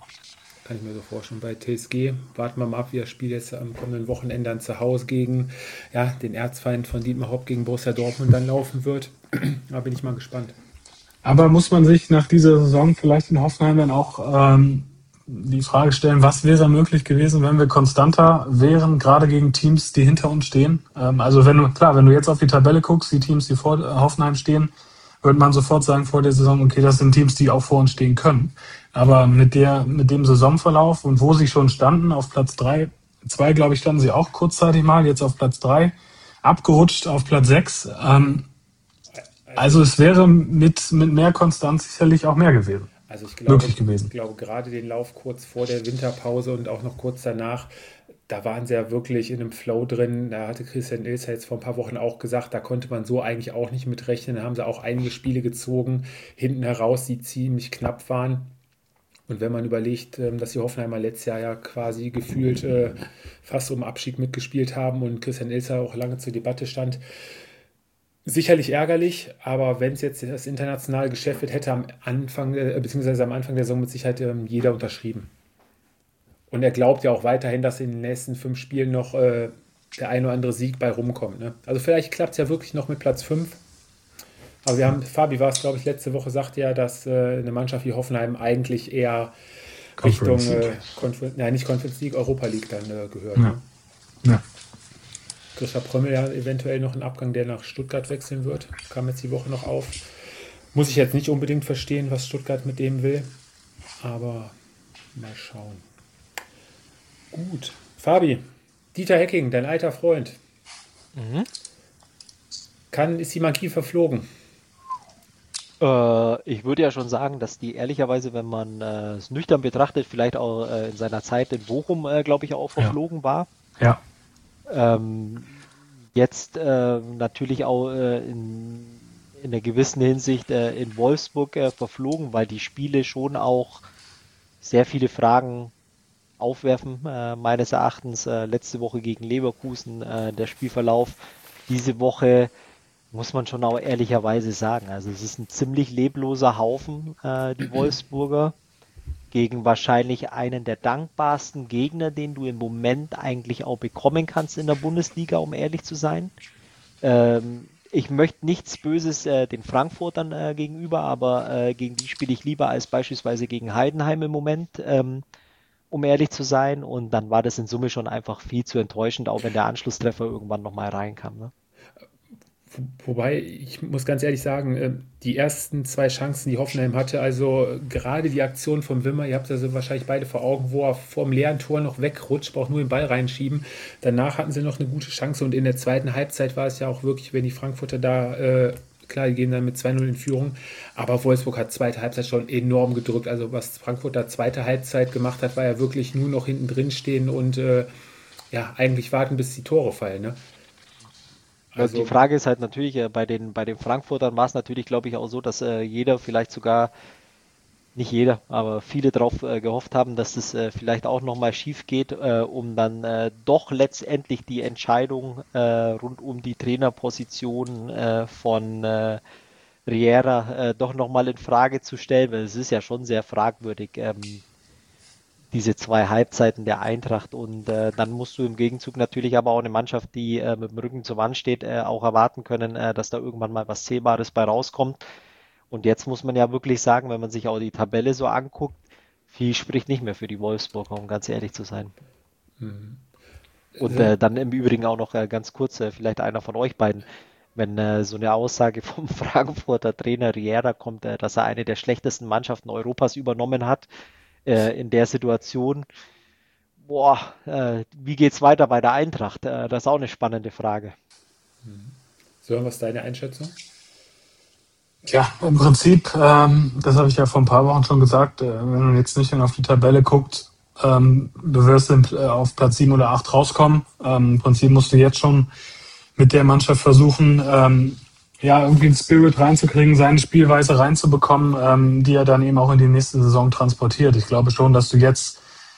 Kann ich mir so vorstellen. Bei T S G warten wir mal ab, wie das Spiel jetzt am kommenden Wochenende dann zu Hause gegen ja, den Erzfeind von Dietmar Hopp gegen Borussia Dortmund dann laufen wird. Da bin ich mal gespannt. Aber muss man sich nach dieser Saison vielleicht in Hoffenheim dann auch ähm, die Frage stellen, was wäre möglich gewesen, wenn wir konstanter wären, gerade gegen Teams, die hinter uns stehen? Ähm, also wenn du, klar, wenn du jetzt auf die Tabelle guckst, die Teams, die vor Hoffenheim stehen, würde man sofort sagen vor der Saison, okay, das sind Teams, die auch vor uns stehen können. Aber mit der, mit dem Saisonverlauf und wo sie schon standen, auf Platz drei, zwei, glaube ich, standen sie auch kurzzeitig mal, jetzt auf Platz drei, abgerutscht auf Platz sechs. Ähm, also es wäre mit, mit mehr Konstanz sicherlich auch mehr gewesen. Also ich glaube, möglich gewesen. Ich glaube, gerade den Lauf kurz vor der Winterpause und auch noch kurz danach, da waren sie ja wirklich in einem Flow drin. Da hatte Christian Ilzer jetzt vor ein paar Wochen auch gesagt, da konnte man so eigentlich auch nicht mit rechnen. Da haben sie auch einige Spiele gezogen, hinten heraus, die ziemlich knapp waren. Und wenn man überlegt, dass die Hoffenheimer letztes Jahr ja quasi gefühlt äh, fast um Abstieg mitgespielt haben und Christian Ilzer auch lange zur Debatte stand, sicherlich ärgerlich, aber wenn es jetzt das internationale Geschäft wird, hätte am Anfang, äh, beziehungsweise am Anfang der Saison mit Sicherheit äh, jeder unterschrieben. Und er glaubt ja auch weiterhin, dass in den nächsten fünf Spielen noch äh, der ein oder andere Sieg bei rumkommt. Ne? Also vielleicht klappt es ja wirklich noch mit Platz fünf. Aber wir haben, Fabi war es, glaube ich, letzte Woche, sagte ja, dass äh, eine Mannschaft wie Hoffenheim eigentlich eher Conference Richtung, äh, Confer- nein, nicht Conference League, Europa League dann äh, gehört. Ja. Ne? Ja. Grisha Prömmel ja eventuell noch ein Abgang, der nach Stuttgart wechseln wird. Kam jetzt die Woche noch auf. Muss ich jetzt nicht unbedingt verstehen, was Stuttgart mit dem will. Aber mal schauen. Gut. Fabi, Dieter Hecking, dein alter Freund. Mhm. Kann, ist die Magie verflogen? Äh, ich würde ja schon sagen, dass die ehrlicherweise, wenn man äh, es nüchtern betrachtet, vielleicht auch äh, in seiner Zeit in Bochum, äh, glaube ich, auch verflogen ja. war. Ja. Ähm, jetzt äh, natürlich auch äh, in, in einer gewissen Hinsicht äh, in Wolfsburg äh, verflogen, weil die Spiele schon auch sehr viele Fragen aufwerfen, äh, meines Erachtens. Äh, letzte Woche gegen Leverkusen, äh, der Spielverlauf. Diese Woche muss man schon auch ehrlicherweise sagen. Also es ist ein ziemlich lebloser Haufen, äh, die Wolfsburger, gegen wahrscheinlich einen der dankbarsten Gegner, den du im Moment eigentlich auch bekommen kannst in der Bundesliga, um ehrlich zu sein. Ähm, ich möchte nichts Böses äh, den Frankfurtern äh, gegenüber, aber äh, gegen die spiele ich lieber als beispielsweise gegen Heidenheim im Moment, ähm, um ehrlich zu sein. Und dann war das in Summe schon einfach viel zu enttäuschend, auch wenn der Anschlusstreffer irgendwann nochmal reinkam. Ne? Wobei, ich muss ganz ehrlich sagen, die ersten zwei Chancen, die Hoffenheim hatte, also gerade die Aktion von Wimmer, ihr habt es also wahrscheinlich beide vor Augen, wo er vorm leeren Tor noch wegrutscht, braucht nur den Ball reinschieben. Danach hatten sie noch eine gute Chance und in der zweiten Halbzeit war es ja auch wirklich, wenn die Frankfurter da, äh, klar, die gehen dann mit zwei null in Führung, aber Wolfsburg hat zweite Halbzeit schon enorm gedrückt. Also was Frankfurt da zweite Halbzeit gemacht hat, war ja wirklich nur noch hinten drin stehen und äh, ja, eigentlich warten, bis die Tore fallen, ne? Also die Frage ist halt natürlich, äh, bei den, bei den Frankfurtern war es natürlich, glaube ich, auch so, dass äh, jeder vielleicht sogar, nicht jeder, aber viele darauf äh, gehofft haben, dass es äh, vielleicht auch nochmal schief geht, äh, um dann äh, doch letztendlich die Entscheidung äh, rund um die Trainerposition äh, von äh, Riera äh, doch nochmal in Frage zu stellen, weil es ist ja schon sehr fragwürdig, ähm, diese zwei Halbzeiten der Eintracht und äh, dann musst du im Gegenzug natürlich aber auch eine Mannschaft, die äh, mit dem Rücken zur Wand steht, äh, auch erwarten können, äh, dass da irgendwann mal was Zählbares bei rauskommt. Und jetzt muss man ja wirklich sagen, wenn man sich auch die Tabelle so anguckt, viel spricht nicht mehr für die Wolfsburger, um ganz ehrlich zu sein. Mhm. Und äh, dann im Übrigen auch noch äh, ganz kurz, äh, vielleicht einer von euch beiden, wenn äh, so eine Aussage vom Frankfurter Trainer Riera kommt, äh, dass er eine der schlechtesten Mannschaften Europas übernommen hat, äh, in der Situation, boah, äh, wie geht's weiter bei der Eintracht? Äh, das ist auch eine spannende Frage. Sören, was ist deine Einschätzung? Ja, im Prinzip, ähm, das habe ich ja vor ein paar Wochen schon gesagt, äh, wenn man jetzt nicht auf die Tabelle guckt, ähm, du wirst äh, auf Platz sieben oder acht rauskommen. Ähm, Im Prinzip musst du jetzt schon mit der Mannschaft versuchen, ähm, ja, irgendwie einen Spirit reinzukriegen, seine Spielweise reinzubekommen, ähm, die er dann eben auch in die nächste Saison transportiert. Ich glaube schon, dass du jetzt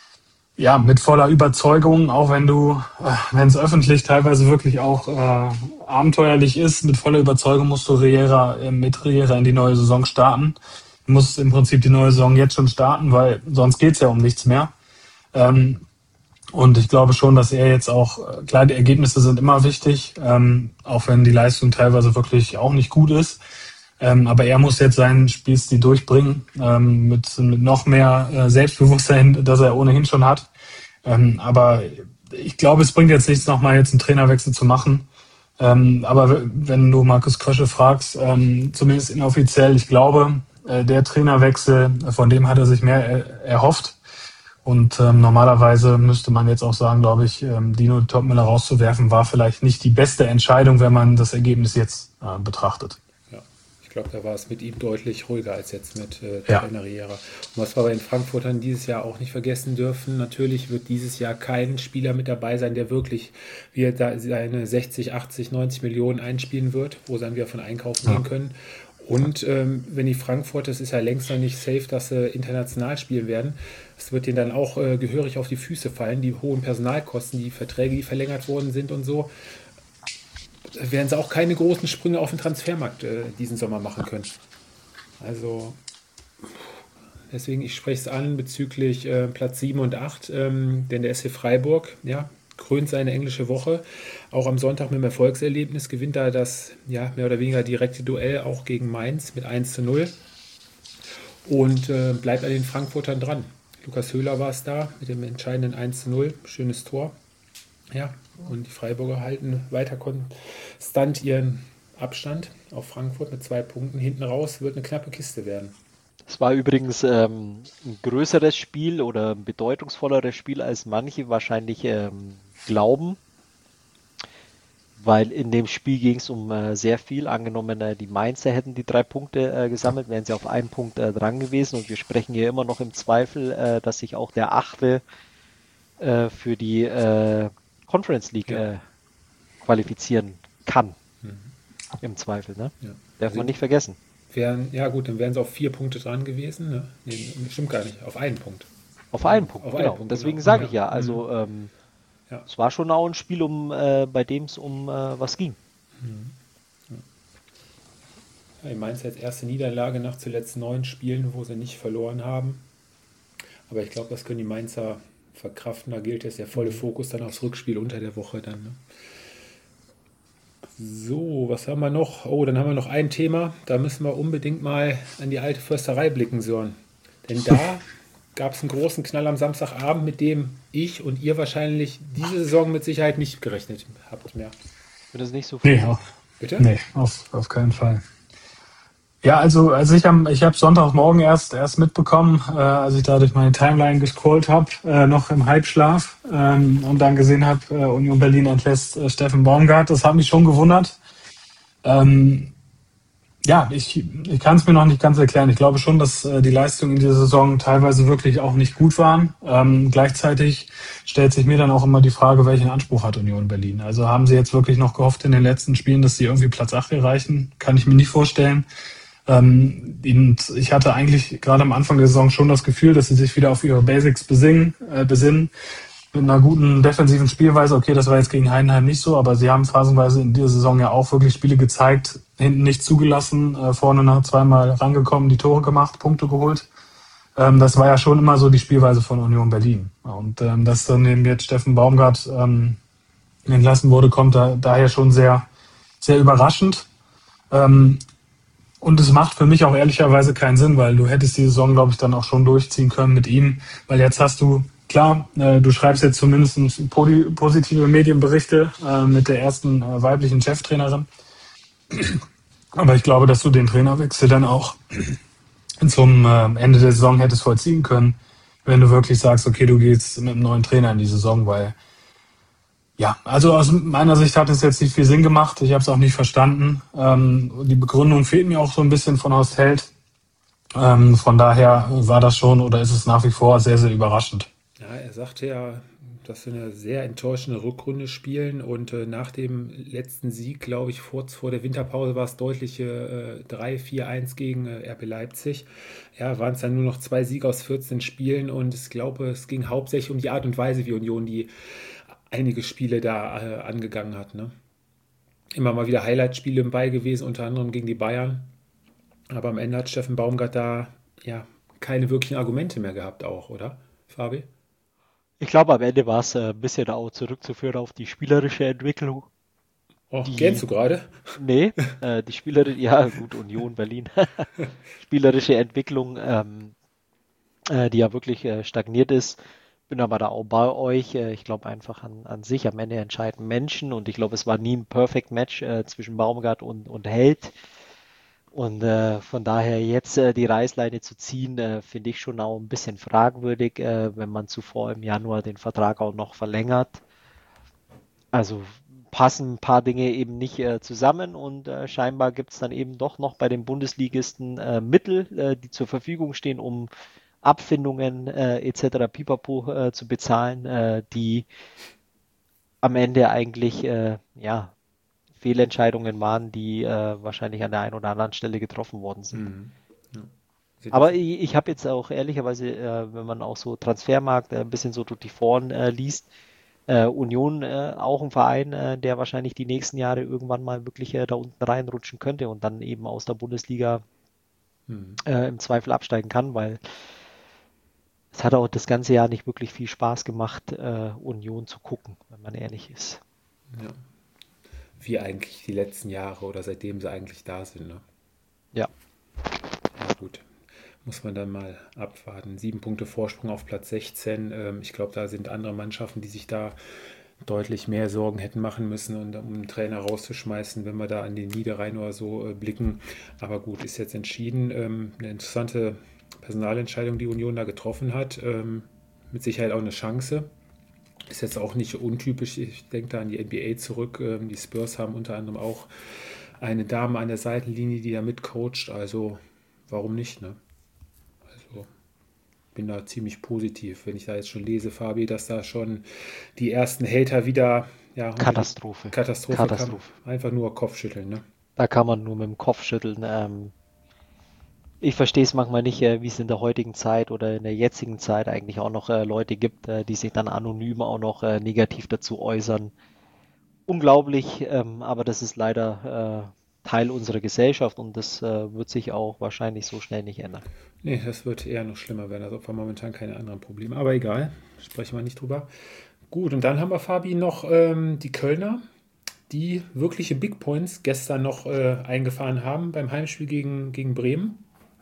ja mit voller Überzeugung, auch wenn du, äh, wenn es öffentlich teilweise wirklich auch äh, abenteuerlich ist, mit voller Überzeugung musst du Riera, äh, mit Riera in die neue Saison starten. Du musst im Prinzip die neue Saison jetzt schon starten, weil sonst geht's ja um nichts mehr. Ähm, Und ich glaube schon, dass er jetzt auch, klar, die Ergebnisse sind immer wichtig, ähm, auch wenn die Leistung teilweise wirklich auch nicht gut ist. Ähm, aber er muss jetzt seinen Spielstil durchbringen, ähm, mit, mit noch mehr äh, Selbstbewusstsein, das er ohnehin schon hat. Ähm, aber ich glaube, es bringt jetzt nichts, nochmal jetzt einen Trainerwechsel zu machen. Ähm, aber wenn du Markus Krösche fragst, ähm, zumindest inoffiziell, ich glaube, äh, der Trainerwechsel, von dem hat er sich mehr er, erhofft. Und ähm, normalerweise müsste man jetzt auch sagen, glaube ich, ähm, Dino Topmöller rauszuwerfen, war vielleicht nicht die beste Entscheidung, wenn man das Ergebnis jetzt äh, betrachtet. Ja, ich glaube, da war es mit ihm deutlich ruhiger als jetzt mit äh, Ja. Trainer Riera. Und was wir bei den Frankfurtern dieses Jahr auch nicht vergessen dürfen, natürlich wird dieses Jahr kein Spieler mit dabei sein, der wirklich wie da seine sechzig, achtzig, neunzig Millionen einspielen wird, wo dann wir von einkaufen Ja. gehen können. Und ähm, wenn die Frankfurter, es ist ja längst noch nicht safe, dass sie international spielen werden, es wird denen dann auch äh, gehörig auf die Füße fallen, die hohen Personalkosten, die Verträge, die verlängert worden sind und so, werden sie auch keine großen Sprünge auf den Transfermarkt äh, diesen Sommer machen können. Also deswegen, ich spreche es an bezüglich äh, Platz sieben und acht, ähm, denn der S C Freiburg, ja, krönt seine englische Woche. Auch am Sonntag mit dem Erfolgserlebnis gewinnt er das ja, mehr oder weniger direkte Duell auch gegen Mainz mit eins zu null und äh, bleibt an den Frankfurtern dran. Lukas Höhler war es da mit dem entscheidenden eins zu null, schönes Tor. Ja, und die Freiburger halten weiter konstant ihren Abstand auf Frankfurt mit zwei Punkten. Hinten raus wird eine knappe Kiste werden. Es war übrigens ähm, ein größeres Spiel oder ein bedeutungsvolleres Spiel, als manche wahrscheinlich ähm, glauben, weil in dem Spiel ging es um äh, sehr viel. Angenommen, äh, die Mainzer hätten die drei Punkte äh, gesammelt, wären sie auf einen Punkt äh, dran gewesen. Und wir sprechen hier immer noch im Zweifel, äh, dass sich auch der Achte äh, für die äh, Conference League Ja. äh, qualifizieren kann. Mhm. Im Zweifel, ne? Ja. Darf Also man nicht vergessen. wären, ja gut, dann wären sie auf vier Punkte dran gewesen. Ne? Nee, stimmt gar nicht, auf einen Punkt. Auf einen Punkt, Auf genau. einen Punkt, Deswegen genau. sage Ja. ich ja, Mhm. also ähm, Ja. es war schon auch ein Spiel, um, äh, bei dem es um äh, was ging. Ja, die Mainz jetzt erste Niederlage nach zuletzt neun Spielen, wo sie nicht verloren haben. Aber ich glaube, das können die Mainzer verkraften. Da gilt jetzt der volle Fokus dann aufs Rückspiel unter der Woche dann. Ne? So, was haben wir noch? Oh, dann haben wir noch ein Thema. Da müssen wir unbedingt mal an die alte Försterei blicken, Sören. Denn da gab es einen großen Knall am Samstagabend, mit dem ich und ihr wahrscheinlich diese Saison mit Sicherheit nicht gerechnet habt mehr. Wird das nicht so viel? Nee, auf, Bitte? nee auf, auf keinen Fall. Ja, also also ich habe ich hab Sonntagmorgen erst erst mitbekommen, äh, als ich da durch meine Timeline gescrollt habe, äh, noch im Halbschlaf ähm, und dann gesehen habe, äh, Union Berlin entlässt äh, Steffen Baumgart. Das hat mich schon gewundert. Ähm, ja, ich, ich kann es mir noch nicht ganz erklären. Ich glaube schon, dass äh, die Leistungen in dieser Saison teilweise wirklich auch nicht gut waren. Ähm, gleichzeitig stellt sich mir dann auch immer die Frage, welchen Anspruch hat Union Berlin? Also haben sie jetzt wirklich noch gehofft in den letzten Spielen, dass sie irgendwie Platz acht erreichen? Kann ich mir nicht vorstellen. Ähm, und ich hatte eigentlich gerade am Anfang der Saison schon das Gefühl, dass sie sich wieder auf ihre Basics besingen, äh, besinnen. Mit einer guten defensiven Spielweise. Okay, das war jetzt gegen Heidenheim nicht so, aber sie haben phasenweise in dieser Saison ja auch wirklich Spiele gezeigt, hinten nicht zugelassen, äh, vorne nach zweimal rangekommen, die Tore gemacht, Punkte geholt. Ähm, das war ja schon immer so die Spielweise von Union Berlin. Und ähm, dass dann eben jetzt Steffen Baumgart ähm, entlassen wurde, kommt da, daher schon sehr, sehr überraschend. Ähm, Und es macht für mich auch ehrlicherweise keinen Sinn, weil du hättest die Saison, glaube ich, dann auch schon durchziehen können mit ihm. Weil jetzt hast du, klar, äh, du schreibst jetzt zumindest podi- positive Medienberichte äh, mit der ersten äh, weiblichen Cheftrainerin. Aber ich glaube, dass du den Trainerwechsel dann auch zum äh, Ende der Saison hättest vollziehen können, wenn du wirklich sagst, okay, du gehst mit einem neuen Trainer in die Saison, weil ja, also aus meiner Sicht hat es jetzt nicht viel Sinn gemacht. Ich habe es auch nicht verstanden. Ähm, die Begründung fehlt mir auch so ein bisschen von Horst Held. Ähm, von daher war das schon oder ist es nach wie vor sehr, sehr überraschend. Ja, er sagte ja, dass sie eine sehr enttäuschende Rückrunde spielen und äh, nach dem letzten Sieg, glaube ich, vor, vor der Winterpause war es deutliche äh, drei vier eins gegen äh, R B Leipzig. Ja, waren es dann nur noch zwei Siege aus vierzehn Spielen und ich glaube, es ging hauptsächlich um die Art und Weise, wie Union die einige Spiele da äh, angegangen hat. Ne? Immer mal wieder Highlight-Spiele bei gewesen, unter anderem gegen die Bayern. Aber am Ende hat Steffen Baumgart da ja keine wirklichen Argumente mehr gehabt auch, oder, Fabi? Ich glaube, am Ende war es äh, ein bisschen auch zurückzuführen auf die spielerische Entwicklung. Oh, Die- gähnst du gerade? Nee, äh, die spielerische, ja gut, Union Berlin. Spielerische Entwicklung, ähm, äh, die ja wirklich äh, stagniert ist. Bin aber da auch bei euch. Äh, ich glaube einfach an, an sich, am Ende entscheiden Menschen und ich glaube, es war nie ein Perfect Match äh, zwischen Baumgart und, und Held. Und äh, von daher jetzt äh, die Reißleine zu ziehen, äh, finde ich schon auch ein bisschen fragwürdig, äh, wenn man zuvor im Januar den Vertrag auch noch verlängert. Also passen ein paar Dinge eben nicht äh, zusammen und äh, scheinbar gibt es dann eben doch noch bei den Bundesligisten äh, Mittel, äh, die zur Verfügung stehen, um Abfindungen äh, et cetera pipapo äh, zu bezahlen, äh, die am Ende eigentlich äh, ja, Fehlentscheidungen waren, die äh, wahrscheinlich an der einen oder anderen Stelle getroffen worden sind. Mhm. Ja. Seht Aber ihr- ich, ich habe jetzt auch ehrlicherweise, äh, wenn man auch so Transfermarkt äh, ein bisschen so durch die Foren äh, liest, äh, Union äh, auch ein Verein, äh, der wahrscheinlich die nächsten Jahre irgendwann mal wirklich äh, da unten reinrutschen könnte und dann eben aus der Bundesliga Mhm. äh, im Zweifel absteigen kann, weil es hat auch das ganze Jahr nicht wirklich viel Spaß gemacht, äh, Union zu gucken, wenn man ehrlich ist. Ja. Wie eigentlich die letzten Jahre oder seitdem sie eigentlich da sind. Ne? Ja. Ja, gut. Muss man dann mal abwarten. Sieben Punkte Vorsprung auf Platz sechzehn. Ähm, ich glaube, da sind andere Mannschaften, die sich da deutlich mehr Sorgen hätten machen müssen, und, um einen Trainer rauszuschmeißen, wenn wir da an den Niederrhein oder so äh, blicken. Aber gut, ist jetzt entschieden. Ähm, eine interessante Personalentscheidung, die Union da getroffen hat. Ähm, mit Sicherheit auch eine Chance. Ist jetzt auch nicht untypisch. Ich denke da an die N B A zurück. Ähm, die Spurs haben unter anderem auch eine Dame an der Seitenlinie, die da mitcoacht. Also warum nicht, ne? Also bin da ziemlich positiv, wenn ich da jetzt schon lese, Fabi, dass da schon die ersten Hater wieder, ja, Katastrophe. Katastrophe, Katastrophe. Kann, einfach nur Kopfschütteln, ne? Da kann man nur mit dem Kopf schütteln. Ähm, ich verstehe es manchmal nicht, äh, wie es in der heutigen Zeit oder in der jetzigen Zeit eigentlich auch noch äh, Leute gibt, äh, die sich dann anonym auch noch äh, negativ dazu äußern. Unglaublich, ähm, aber das ist leider äh, Teil unserer Gesellschaft, und das äh, wird sich auch wahrscheinlich so schnell nicht ändern. Nee, das wird eher noch schlimmer werden, als ob wir momentan keine anderen Probleme. Aber egal, sprechen wir nicht drüber. Gut, und dann haben wir, Fabi, noch ähm, die Kölner, die wirkliche Big Points gestern noch äh, eingefahren haben beim Heimspiel gegen, gegen Bremen.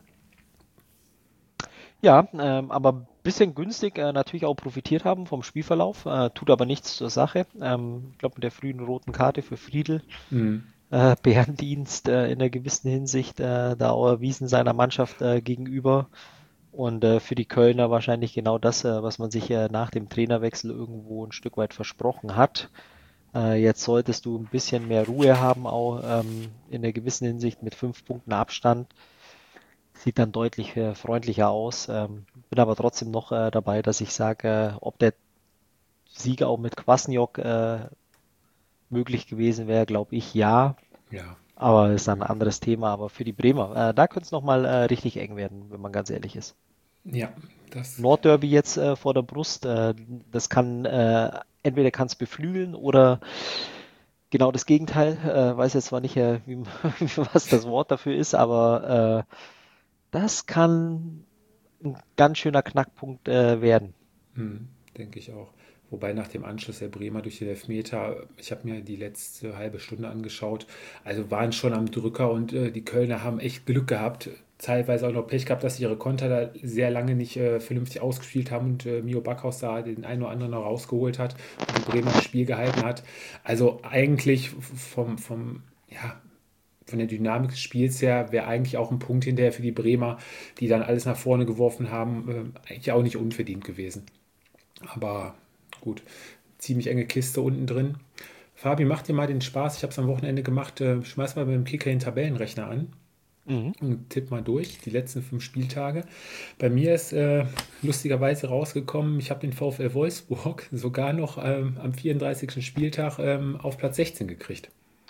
Ja, ähm, aber ein bisschen günstig äh, natürlich auch profitiert haben vom Spielverlauf, äh, tut aber nichts zur Sache. Ähm, ich glaube, mit der frühen roten Karte für Friedl, Mhm. äh, Bärendienst äh, in einer gewissen Hinsicht äh, da auch erwiesen seiner Mannschaft äh, gegenüber. Und äh, für die Kölner wahrscheinlich genau das, äh, was man sich äh, nach dem Trainerwechsel irgendwo ein Stück weit versprochen hat. Äh, jetzt solltest du ein bisschen mehr Ruhe haben, auch ähm, in einer gewissen Hinsicht mit fünf Punkten Abstand. Sieht dann deutlich äh, freundlicher aus. Ähm, bin aber trotzdem noch äh, dabei, dass ich sage, äh, ob der Sieg auch mit Kwasniok äh, möglich gewesen wäre, glaube ich, ja. Ja. Aber ist dann ein anderes Thema. Aber für die Bremer, äh, da könnte es nochmal äh, richtig eng werden, wenn man ganz ehrlich ist. Ja, das. Nordderby jetzt äh, vor der Brust, äh, das kann äh, entweder kann es beflügeln oder genau das Gegenteil. Äh, weiß jetzt zwar nicht, äh, wie, was das Wort dafür ist, aber äh, das kann ein ganz schöner Knackpunkt äh, werden. Hm, denke ich auch. Wobei nach dem Anschluss der Bremer durch den Elfmeter, ich habe mir die letzte halbe Stunde angeschaut, also waren schon am Drücker, und äh, die Kölner haben echt Glück gehabt, teilweise auch noch Pech gehabt, dass sie ihre Konter da sehr lange nicht äh, vernünftig ausgespielt haben und äh, Mio Backhaus da den einen oder anderen noch rausgeholt hat und die Bremer das Spiel gehalten hat. Also eigentlich vom, vom ja, von der Dynamik des Spiels her wäre eigentlich auch ein Punkt hinterher für die Bremer, die dann alles nach vorne geworfen haben, äh, eigentlich auch nicht unverdient gewesen. Aber gut, ziemlich enge Kiste unten drin. Fabi, mach dir mal den Spaß. Ich habe es am Wochenende gemacht. Äh, schmeiß mal beim Kicker den Tabellenrechner an Mhm. und tipp mal durch die letzten fünf Spieltage. Bei mir ist äh, lustigerweise rausgekommen, ich habe den VfL Wolfsburg sogar noch ähm, am vierunddreißigsten Spieltag ähm, auf Platz sechzehn gekriegt.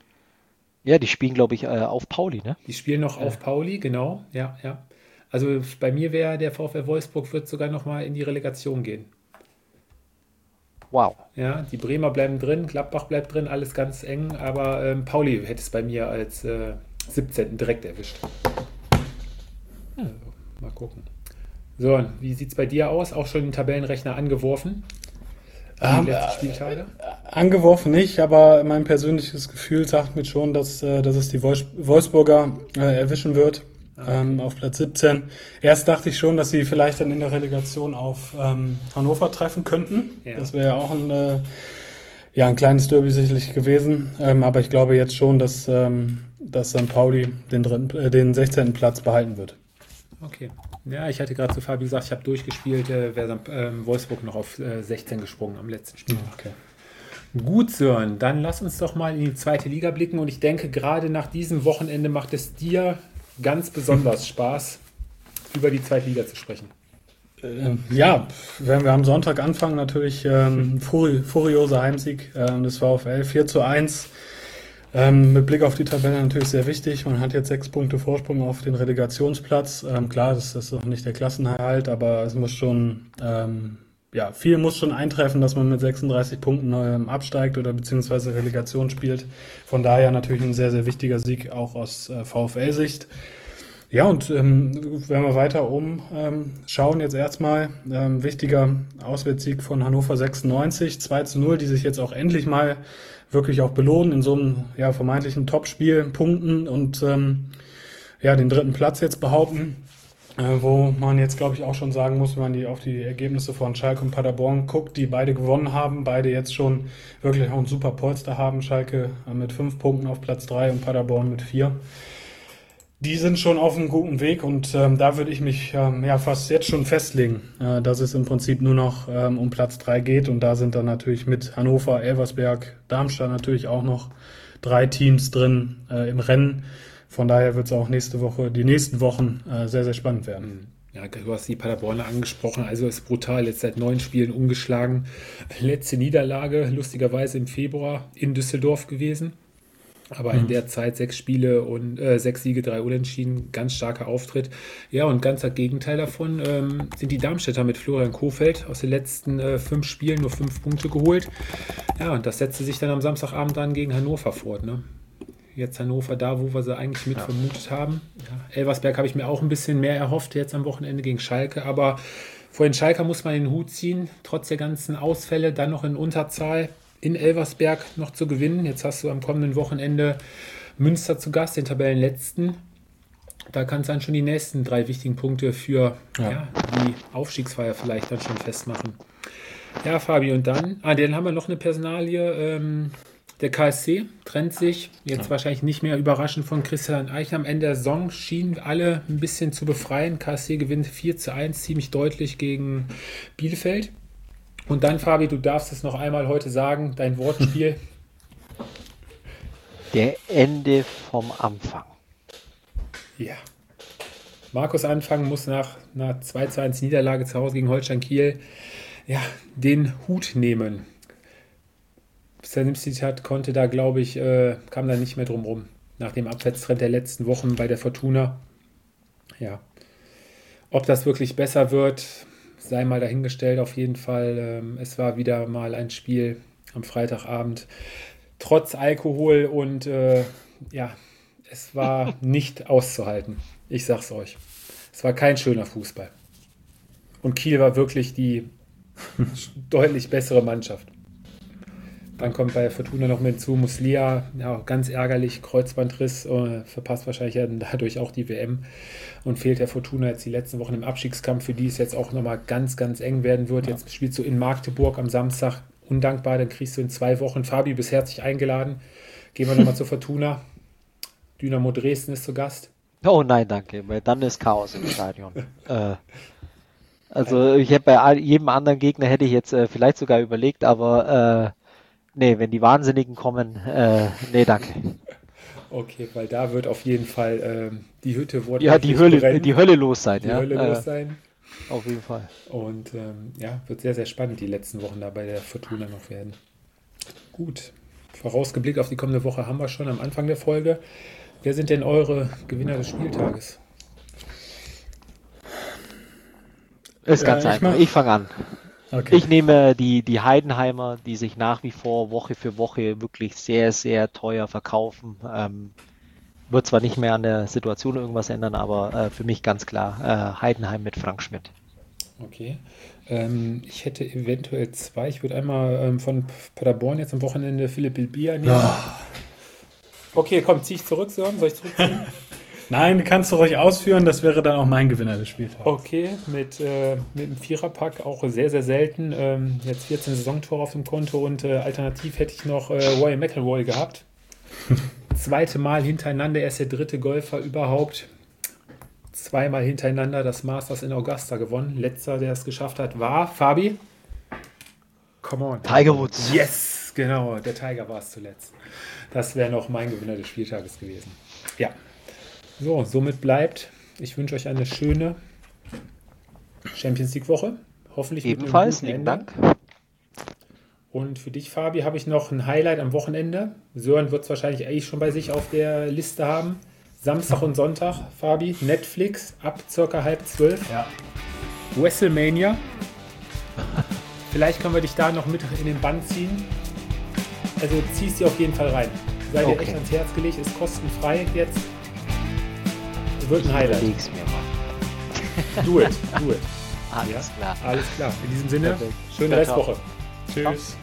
Ja, die spielen, glaube ich, äh, auf Pauli, ne? Die spielen noch auf Pauli, genau. Ja, ja. Also bei mir wäre der VfL Wolfsburg wird sogar noch mal in die Relegation gehen. Wow. Ja, die Bremer bleiben drin, Gladbach bleibt drin, alles ganz eng, aber ähm, Pauli hätte es bei mir als äh, siebzehnten direkt erwischt. Also, mal gucken. So, und wie sieht es bei dir aus? Auch schon den Tabellenrechner angeworfen? Die Ähm, letzten Spieltage? Angeworfen nicht, aber mein persönliches Gefühl sagt mir schon, dass, äh, dass es die Wolfs- Wolfsburger äh, erwischen wird, ähm, auf Platz siebzehn. Erst dachte ich schon, dass sie vielleicht dann in der Relegation auf ähm, Hannover treffen könnten. Ja. Das wäre ja auch ein, äh, ja, ein kleines Derby sicherlich gewesen. Ähm, aber ich glaube jetzt schon, dass, ähm, dass Sankt Pauli den, dritten, äh, den sechzehnten Platz behalten wird. Okay. Ja, ich hatte gerade zu Fabi gesagt, ich habe durchgespielt, äh, wäre ähm, Wolfsburg noch auf äh, sechzehn gesprungen am letzten Spiel. Okay. Gut, Sören, dann lass uns doch mal in die zweite Liga blicken, und ich denke, gerade nach diesem Wochenende macht es dir ganz besonders Spaß, über die zweite Liga zu sprechen. Äh, ja, wenn wir am Sonntag anfangen, natürlich ähm, furi furioser Heimsieg ähm, des VfL, vier zu eins. Ähm, mit Blick auf die Tabelle natürlich sehr wichtig. Man hat jetzt sechs Punkte Vorsprung auf den Relegationsplatz. Ähm, klar, das ist noch nicht der Klassenerhalt, aber es muss schon, ähm, ja, viel muss schon eintreffen, dass man mit sechsunddreißig Punkten ähm, absteigt oder beziehungsweise Relegation spielt. Von daher natürlich ein sehr, sehr wichtiger Sieg auch aus äh, VfL-Sicht. Ja, und ähm, wenn wir weiter um ähm, schauen, jetzt erstmal ähm, wichtiger Auswärtssieg von Hannover sechsundneunzig, zwei zu null, die sich jetzt auch endlich mal wirklich auch belohnen in so einem ja, vermeintlichen Topspiel, punkten und ähm, ja, den dritten Platz jetzt behaupten. Äh, wo man jetzt, glaube ich, auch schon sagen muss, wenn man die, auf die Ergebnisse von Schalke und Paderborn guckt, die beide gewonnen haben, beide jetzt schon wirklich auch ein super Polster haben. Schalke äh, mit fünf Punkten auf Platz drei und Paderborn mit vier. Die sind schon auf einem guten Weg und ähm, da würde ich mich ähm, ja fast jetzt schon festlegen, äh, dass es im Prinzip nur noch ähm, um Platz drei geht und da sind dann natürlich mit Hannover, Elversberg, Darmstadt natürlich auch noch drei Teams drin äh, im Rennen. Von daher wird es auch nächste Woche, die nächsten Wochen äh, sehr, sehr spannend werden. Ja, du hast die Paderborner angesprochen, also ist brutal, jetzt seit neun Spielen ungeschlagen. Letzte Niederlage, lustigerweise im Februar in Düsseldorf gewesen. Aber in der Zeit sechs Spiele und äh, sechs Siege, drei Unentschieden, ganz starker Auftritt. Ja, und ganz das Gegenteil davon ähm, sind die Darmstädter mit Florian Kohfeldt aus den letzten äh, fünf Spielen nur fünf Punkte geholt. Ja, und das setzte sich dann am Samstagabend dann gegen Hannover fort. Ne? Jetzt Hannover da, wo wir sie eigentlich mit ja. vermutet haben. Ja, Elversberg habe ich mir auch ein bisschen mehr erhofft jetzt am Wochenende gegen Schalke, aber vor den Schalker muss man den Hut ziehen, trotz der ganzen Ausfälle, dann noch in Unterzahl in Elversberg noch zu gewinnen. Jetzt hast du am kommenden Wochenende Münster zu Gast, den Tabellenletzten. Da kannst du dann schon die nächsten drei wichtigen Punkte für ja. Ja, die Aufstiegsfeier vielleicht dann schon festmachen. Ja, Fabi, und dann, ah, dann haben wir noch eine Personalie. Ähm, der K S C trennt sich, jetzt ja. wahrscheinlich nicht mehr überraschend von Christian Eichner. Am Ende der Saison schienen alle ein bisschen zu befreien. K S C gewinnt vier zu eins, ziemlich deutlich gegen Bielefeld. Und dann, Fabi, du darfst es noch einmal heute sagen, dein Wortspiel. Der Ende vom Anfang. Ja. Markus Anfang muss nach einer zwei zu eins Niederlage zu Hause gegen Holstein Kiel ja, den Hut nehmen. Zitat konnte da, glaube ich, äh, kam da nicht mehr drum rum. Nach dem Abwärtstrend der letzten Wochen bei der Fortuna. Ja. Ob das wirklich besser wird, sei mal dahingestellt, auf jeden Fall. Ähm, es war wieder mal ein Spiel am Freitagabend, trotz Alkohol und äh, ja, es war nicht auszuhalten. Ich sag's euch. Es war kein schöner Fußball. Und Kiel war wirklich die deutlich bessere Mannschaft. Dann kommt bei Fortuna noch mit hinzu Muslia, ja, ganz ärgerlich, Kreuzbandriss, äh, verpasst wahrscheinlich ja dadurch auch die W M und fehlt der Fortuna jetzt die letzten Wochen im Abstiegskampf, für die es jetzt auch nochmal ganz, ganz eng werden wird. Ja. Jetzt spielst du in Magdeburg am Samstag, undankbar, dann kriegst du in zwei Wochen, Fabi, bist herzlich eingeladen. Gehen wir nochmal zur Fortuna. Dynamo Dresden ist zu Gast. Oh nein, danke, weil dann ist Chaos im Stadion. äh, also ich hätte bei jedem anderen Gegner hätte ich jetzt äh, vielleicht sogar überlegt, aber äh, nee, wenn die Wahnsinnigen kommen, äh, nee, danke. Okay, weil da wird auf jeden Fall ähm, die Hütte wortwörtlich ja, die Hölle, brennen. die Hölle los sein. Die ja? Hölle äh, los sein. Auf jeden Fall. Und ähm, ja, wird sehr, sehr spannend die letzten Wochen da bei der Fortuna noch werden. Gut, vorausgeblickt auf die kommende Woche haben wir schon am Anfang der Folge. Wer sind denn eure Gewinner des Spieltages? Ist ganz äh, ich einfach. mach... Ich fange an. Okay. Ich nehme die, die Heidenheimer, die sich nach wie vor Woche für Woche wirklich sehr, sehr teuer verkaufen. Ähm, wird zwar nicht mehr an der Situation irgendwas ändern, aber äh, für mich ganz klar äh, Heidenheim mit Frank Schmidt. Okay. Ähm, ich hätte eventuell zwei. Ich würde einmal ähm, von Paderborn jetzt am Wochenende Philipp Bilbia nehmen. Ja. Okay, komm, zieh ich zurück, Sören. Soll ich zurückziehen? Nein, kannst du ruhig ausführen, das wäre dann auch mein Gewinner des Spieltags. Okay, mit, äh, mit einem Viererpack, auch sehr, sehr selten. Ähm, jetzt vierzehn Saisontore auf dem Konto und äh, alternativ hätte ich noch äh, Roy McIlroy gehabt. Zweite Mal hintereinander, er ist der dritte Golfer überhaupt. Zweimal hintereinander das Masters in Augusta gewonnen. Letzter, der es geschafft hat, war Fabi. Come on. Tiger Woods. Yes, genau, der Tiger war es zuletzt. Das wäre noch mein Gewinner des Spieltages gewesen. Ja. So, somit bleibt, ich wünsche euch eine schöne Champions League Woche. Hoffentlich ebenfalls, mit einem lieben Ende. Dank. Und für dich, Fabi, habe ich noch ein Highlight am Wochenende. Sören wird es wahrscheinlich eigentlich schon bei sich auf der Liste haben. Samstag und Sonntag, Fabi, Netflix ab circa halb zwölf. Ja. WrestleMania. Vielleicht können wir dich da noch mit in den Bann ziehen. Also ziehst dir auf jeden Fall rein. Sei Okay. dir echt ans Herz gelegt, ist kostenfrei jetzt. Wird ein Highlight. Überleg's mir mal. Do it, do it. Alles Ja? klar. Alles klar. In diesem Sinne, Perfekt. schöne Ciao, ciao. Restwoche. Tschüss.